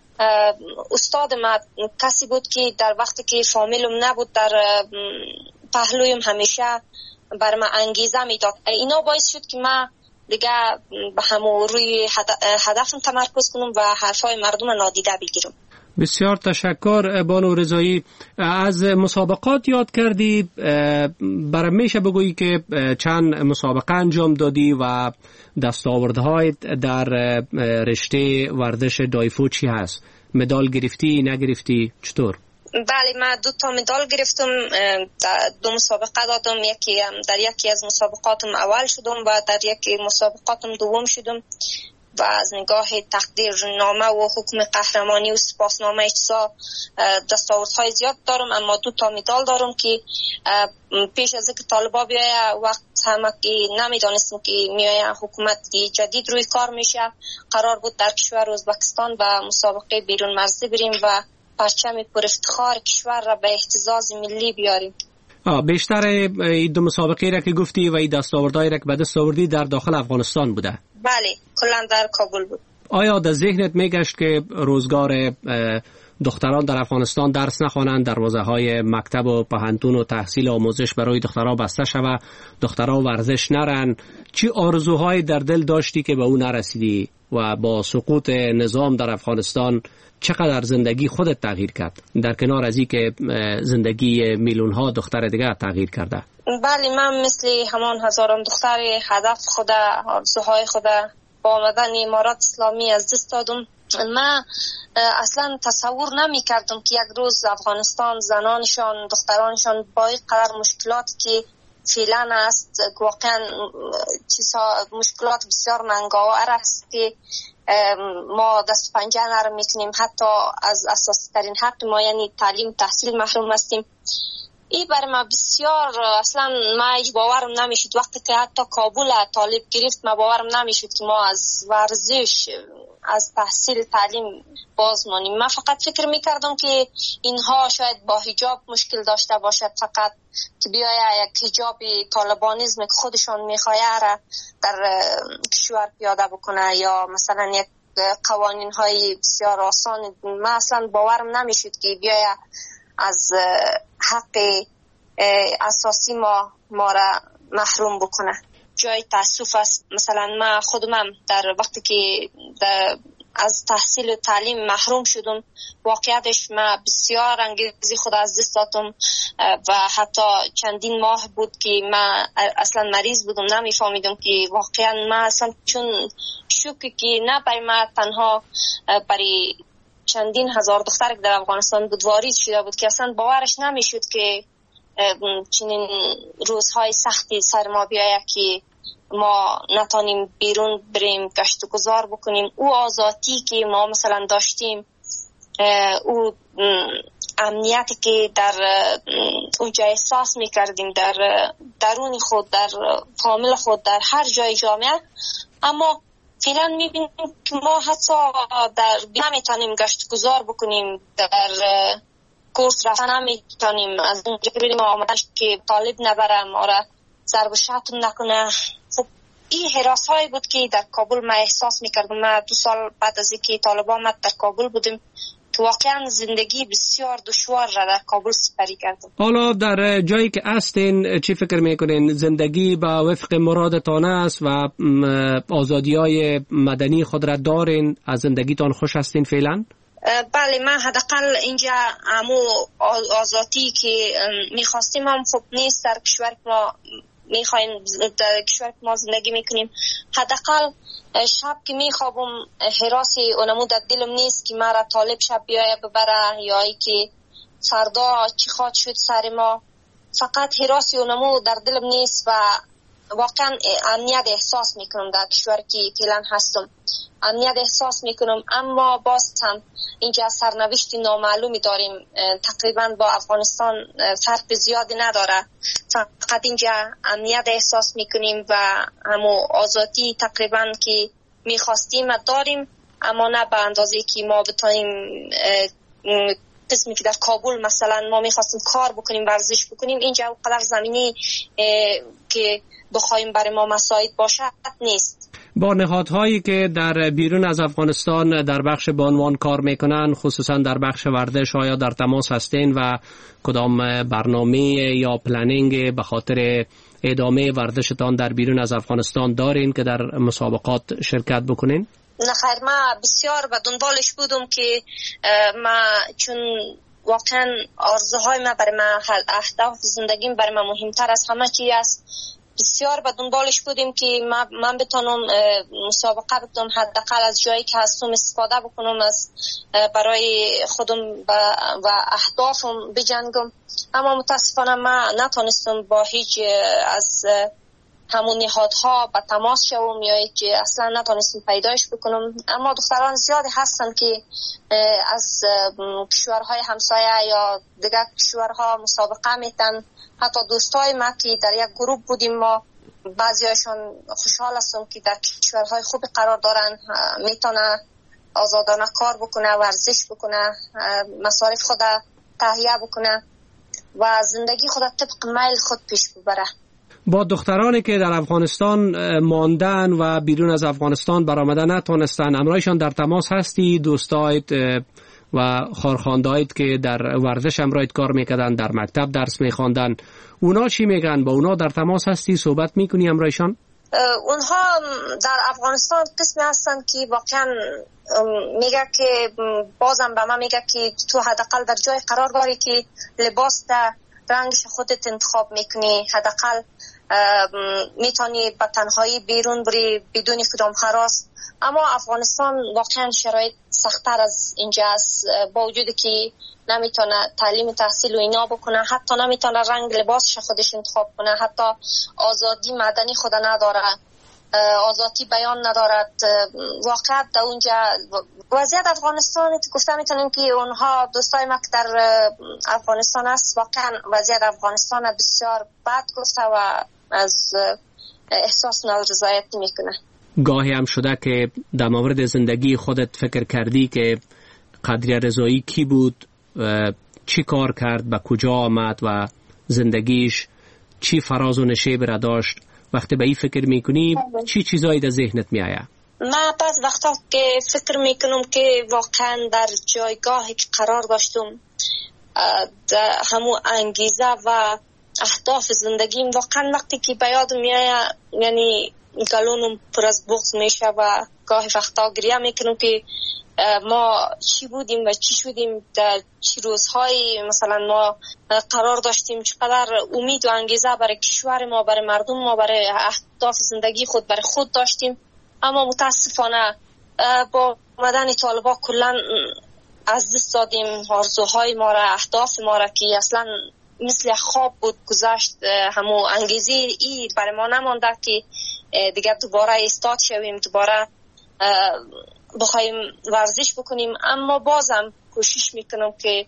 استاد ما کسی بود که در وقتی که فامیلم نبود در پهلویم همیشه بر ما انگیزه میداد. اینا باعث شد که ما دیگه به همون روی هدفم تمرکز کنم و حرفای مردم نادیده بگیرم. بسیار تشکر بانو رضایی. از مسابقات یاد کردی، برای میشه بگویی که چند مسابقه انجام دادی و دستاوردهای در رشته ورزش دایفو چی هست؟ مدال گرفتی نگرفتی چطور؟ بله، من 2 مدال گرفتم، 2 مسابقه دادم، در یکی از مسابقاتم اول شدم و در یکی مسابقاتم دوم شدم و از نگاه تقدیرنامه و حکم قهرمانی و سپاسنامه اجزا دستاوردهای زیاد دارم، اما 2 تا مدال دارم که پیش از اینکه طالبا بیاید وقت همه که نمیدانستم که میاید حکومت جدید روی کار میشه، قرار بود در کشور ازبکستان و مسابقه بیرون مرزی بریم و پرچم پر افتخار کشور را به اهتزاز ملی بیاریم. بیشتر این 2 مسابقه را که گفتی و این دستاوردهایی را که به دست آوردی در داخل افغانستان بوده؟ بله، کلا در کابل بود. آیا در ذهنت میگشت که روزگار دختران در افغانستان درس نخوانند، دروازه‌های مکتب و پوهنتون و تحصیل آموزش برای دخترها بسته شود، دخترها ورزش نرن، چی آرزوهای در دل داشتی که به اون نرسیدی و با سقوط نظام در افغانستان چقدر زندگی خودت تغییر کرد در کنار از این که زندگی میلیون‌ها دختر دیگه تغییر کرده؟ بله، من مثل همان هزاران دختر هدف خود، آرزوهای خود با آمدن امارات اسلامی از دست دادم. من اصلا تصور نمی کردم که یک روز افغانستان زنانشان، دخترانشان با این قدر مشکلات که فعلا است، واقعا مشکلات بسیار منگاور است که ما دست پنجه نرم میکنیم، حتی از اساسی ترین حق ما یعنی تعلیم تحصیل محروم هستیم. این برای ما بسیار اصلا ما باورم نمیشد. وقتی که حتی کابل طالب گرفت ما باورم نمیشد که ما از ورزش، از تحصیل تعلیم باز مانیم. من فقط فکر میکردم که اینها شاید با حجاب مشکل داشته باشد، فقط که بیاید یک حجاب طالبانیزم که خودشان میخواه را در کشور پیاده بکنه یا مثلا یک قوانین های بسیار آسان. من اصلا باورم نمیشد که بیاید از حق اساسی ما را محروم بکنه. جای تاسف است. مثلا من خودم در وقتی که از تحصیل و تعلیم محروم شدم، واقعیتش من بسیار انگیزه خود از دست دادم و حتی چندین ماه بود که من اصلا مریض بودم، نمیفهمیدم که واقعا من اصلا چون شوکی که نه برای من تنها، برای چندین هزار دختر که در افغانستان بود وارد شده بود که اصلا باورش نمیشد که چنین روزهای سختی سر ما بیاید که ما نتانیم بیرون بریم گشت و گذار بکنیم. او آزادی که ما مثلا داشتیم، او امنیتی که در اونجا احساس میکردیم در درون خود، در فامیل خود، در هر جای جامعه، اما فعلا میبینیم که ما حتی نمیتونیم گشت گذار بکنیم، در کورس رفتن نمیتونیم، از اونجا که بریم آمدش که طالب نبره ما را ضرب و شتم نکنه. خب این حراس هایی بود که در کابل ما احساس میکردم. ما 2 سال بعد از اینکه طالبان آمد در کابل بودیم که واقعا زندگی بسیار دشوار را در کابل سپری کردم. حالا در جایی که هستین چی فکر میکنین؟ زندگی با وفق مرادتان است و آزادی های مدنی خود را دارین؟ از زندگیتان خوش هستین فعلا؟ بله، من حداقل اینجا همو آزادی که میخواستیم هم خوب نیست. در کشور که ما میخوایم، در کشور که ما زندگی میکنیم، حداقل شب که میخوابم حراسی اونمو در دلم نیست که مرا طالب شب بیایه ببره یا ای که فردا چی خواد شد سر ما. فقط حراسی اونمو در دلم نیست و واقعا امنیت احساس میکنم در کشور که فعلا هستم. امنیت احساس میکنم، اما باز هم اینجا سرنوشت نامعلومی داریم. تقریبا با افغانستان فرق زیادی نداره، فقط اینجا امنیت احساس میکنیم و همو آزادی تقریبا که میخواستیم داریم، اما نه به اندازه که ما بتانیم قسمی که در کابل مثلا ما میخواستیم کار بکنیم، ورزش بکنیم، اینجا اونقدر زمینی که بخوایم برای ما مساعد باشد نیست. با نهادهایی که در بیرون از افغانستان در بخش به عنوان کار میکنن، خصوصا در بخش ورزش، آیا در تماس هستین و کدام برنامه یا پلنینگ به خاطر ادامه ورزشتان در بیرون از افغانستان دارین که در مسابقات شرکت بکنین؟ نه خیر، من بسیار به دنبالش بودم که من چون واقعا آرزوهای من برای من، اهداف زندگیم برای من مهمتر از همه چیز است. بسیار به دنبالش بودیم که من بتونم مسابقه بکنم، حداقل از جایی که هستم استفاده بکنم، از برای خودم و اهدافم بجنگم. اما متاسفانه من نتونستم با هیچ از همون نهادها به تماس شوم یا که اصلا نتونستم پیدایش بکنم. اما دختران زیادی هستن که از کشورهای همسایه یا دیگر کشورها مسابقه میتن. حتی دوستای ما که در یک گروه بودیم، ما بعضیاشون خوشحال هستم که در کشورهای خوب قرار دارن، میتونه آزادانه کار بکنه، ورزش بکنه، مصارف خود تهیه بکنه و زندگی خود طبق میل خود پیش ببره. با دخترانی که در افغانستان ماندن و بیرون از افغانستان برآمده نتونستن، همراهشان در تماس هستی؟ دوستایت و خارخواندهایت که در ورزش همراهت کار میکردن، در مکتب درس میخواندن، اونا چی میگن؟ با اونا در تماس هستی؟ صحبت میکنی همراهشان؟ اونها در افغانستان قسمی هستن که واقعا میگه که بازم به من میگه که تو حداقل در جای قرار داری که لباس در رنگش خودت انتخاب میکنی، حداقل میتونی به تنهایی بیرون بری بدون کدام هراس. اما افغانستان واقعا شرایط سخت‌تر از اینجا است، با وجودی که نمیتونه تعلیم تحصیل و اینا بکنه، حتی نمیتونه رنگ لباسش خودش انتخاب کنه، حتی آزادی مدنی خود نداره، آزادی بیان ندارد. واقعا در اونجا وضعیت افغانستان گفته میتونیم که اونها دوستای ما که در افغانستان است واقعا وضعیت افغانستان بسیار بد گفته و از احساس نارضایتی میکنه. گاهی هم شده که در مورد زندگی خودت فکر کردی که قدری رضایی کی بود، چی کار کرد، به کجا آمد و زندگیش چی فراز و نشیب را داشت؟ وقتی به این فکر میکنی چی چیزایی در ذهنت میآید؟ من بعض وقتا که فکر میکنم که واقعا در جایگاهی که قرار داشتم، همون انگیزه و اهداف زندگیم، واقعا وقتی که به یاد میآید یعنی گلونم پر از بغض میشه و گاهی وقتا گریه میکنم که ما چی بودیم و چی شدیم، در چی روزهایی مثلا ما قرار داشتیم، چقدر امید و انگیزه برای کشور ما، برای مردم ما، برای اهداف زندگی خود برای خود داشتیم. اما متاسفانه با آمدن طالبان کلا از دست دادیم آرزوهای ما را، اهداف ما را که اصلا مثل خواب بود گذشت. همون انگیزه ای برای ما نمانده که دیگه دوباره استاد شویم، دوباره بخوایم ورزش بکنیم. اما بازم کوشش میکنم که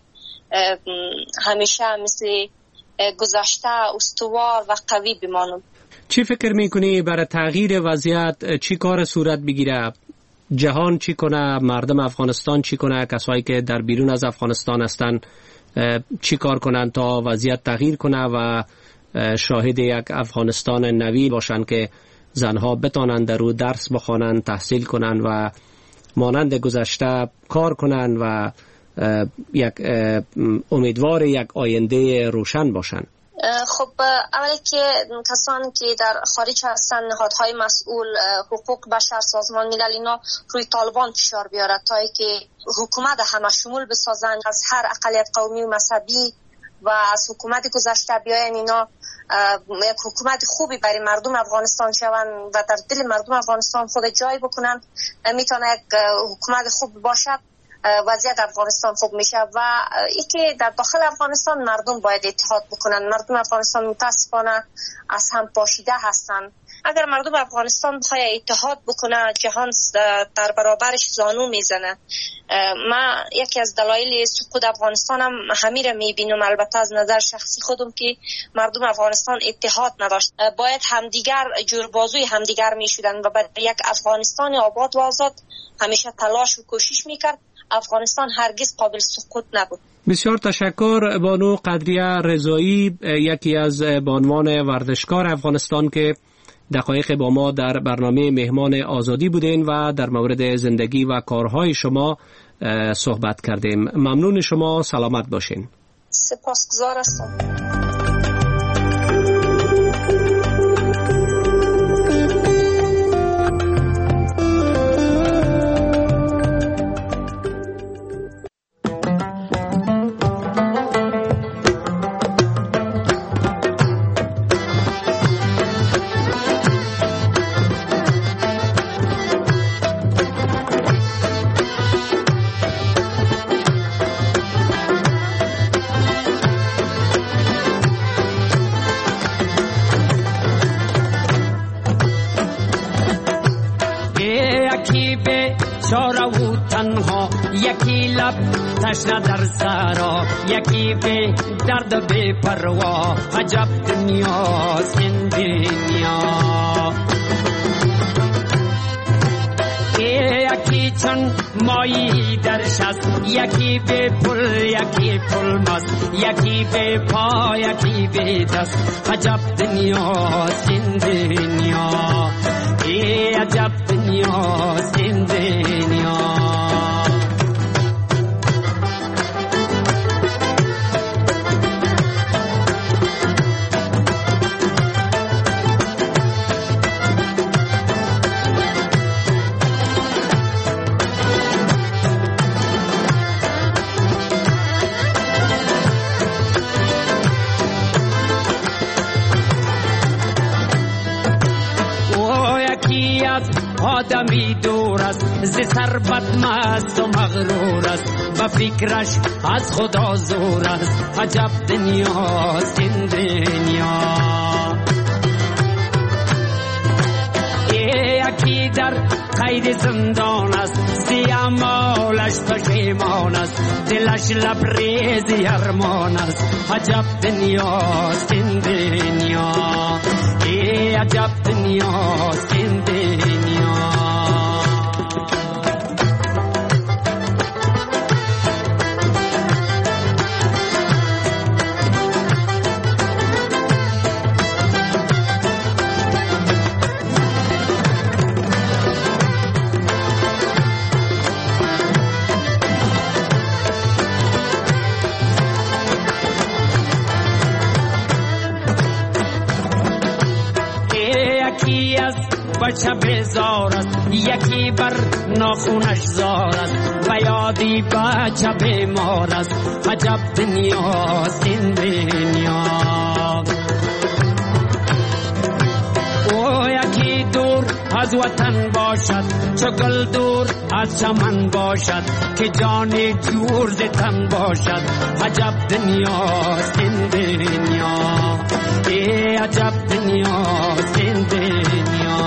همیشه مثل گذشته استوار و قوی بمانم. چی فکر میکنی برای تغییر وضعیت چی کار صورت بگیره؟ جهان چی کنه؟ مردم افغانستان چی کنه؟ کسایی که در بیرون از افغانستان هستن چی کار کنن تا وضعیت تغییر کنه و شاهد یک افغانستان نوی باشن که زنها بتانن در رو درس بخوانن، تحصیل کنن و مانند گذشته کار کنن و یک امیدوار یک آینده روشن باشن؟ خب اولی که کسانی که در خارج هستن، نهادهای مسئول، حقوق بشر، سازمان ملل، اینا روی طالبان فشار بیارد تا که حکومت همه شمول بسازن، از هر اقلیت قومی و مذهبی و از حکومت گذشته بیاین اینا یک حکومت خوبی برای مردم افغانستان شون و در دل مردم افغانستان خود جای بکنن. میتونه یک حکومت خوب باشد، وضعیت افغانستان خوب میشه. و ای که در داخل افغانستان مردم باید اتحاد بکنن. مردم افغانستان متاسفانه از هم پاشیده هستن. اگر مردم افغانستان بخواد اتحاد بکنه، جهان در برابرش زانو میزنه. من یکی از دلایل سقوط افغانستان هم همین را میبینم، البته از نظر شخصی خودم، که مردم افغانستان اتحاد نداشت. باید همدیگر جوربازوی همدیگر میشدن و برای یک افغانستان آباد و آزاد همیشه تلاش و کوشش میکرد. افغانستان هرگز قابل سقوط نبود. بسیار تشکر بانو قدریه رضایی، یکی از بانوان ورزشکار افغانستان که دقایق با ما در برنامه مهمان آزادی بودین و در مورد زندگی و کارهای شما صحبت کردیم. ممنون شما، سلامت باشین. سپاسگزار هستم. یکی به چاره و تنها، یکی لب تشنه در سرا، یکی به درد بی پروا. عجب دنیاست این دنیا. یکی چون مایی در شست، یکی به پل یکی پل مست، یکی به پا یکی به دست. عجب دنیاست این دنیا. عجب دنیاست این دنیا. آدمی دور است ز ثروت مست و مغرور است، با فکرش از خدا زور است. عجب دنیاست این دنیا. یکی در قید زندان است، زی اعمالش پشیمان است، دلش لبریز ارمان است. عجب دنیاست این دنیا. عجب دنیاست این دنیا. بچه بیزار است، یکی بر ناخونش زار است، و یادی بچه بیمار است. عجب دنیاست این دنیا. او یکی دور از وطن باشد، چو گل دور از چمن باشد، که جانی جور ز تن باشد. عجب دنیاست این دنیا. عجب دنیاست این دنیا.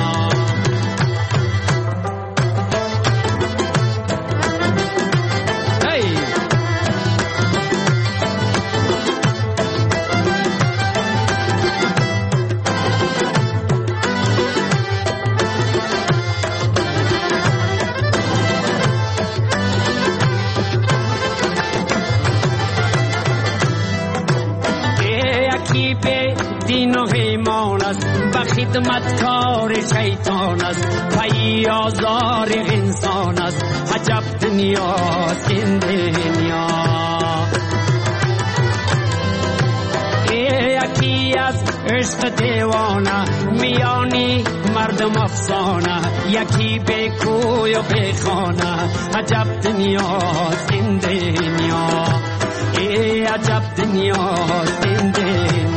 دین و ایمان است، و خدمتکار شیطان است، پی آزار انسان است. عجب دنیاست این دنیا. یکی از عشق دیوانه، میانی مردم افسانه، یکی به کوی و به خانه. عجب دنیاست این دنیا. عجب دنیاست این دنیا.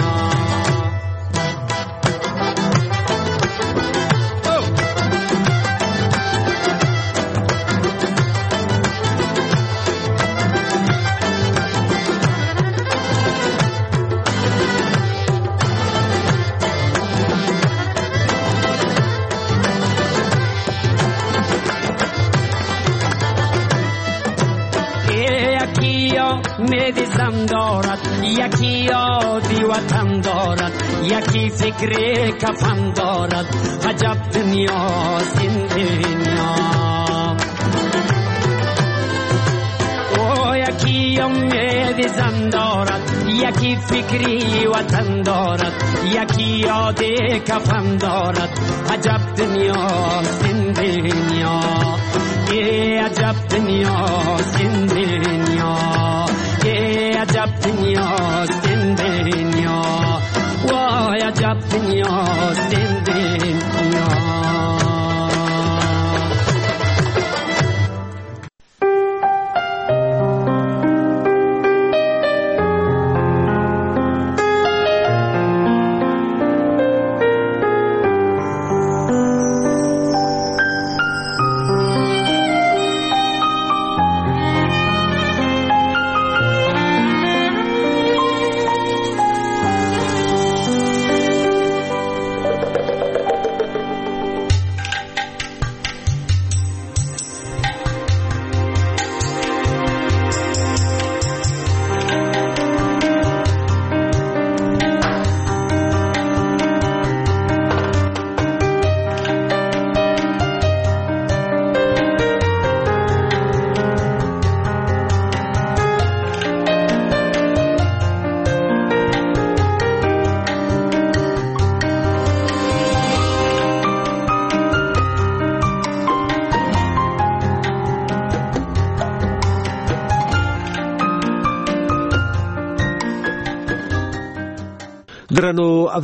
امید زم دارد، یکی یادی وطن دارد، یکی فکر کفن دارد. عجب دنیاست این دنیا. او یکی امید زم دارد، یکی فکری وطن دارد، یکی یادی کفن دارد. عجب دنیاست این دنیا. عجب دنیاست این دنیا. عجب دنیاست این دنیا. وای عجب دنیاست این دنیا. درنو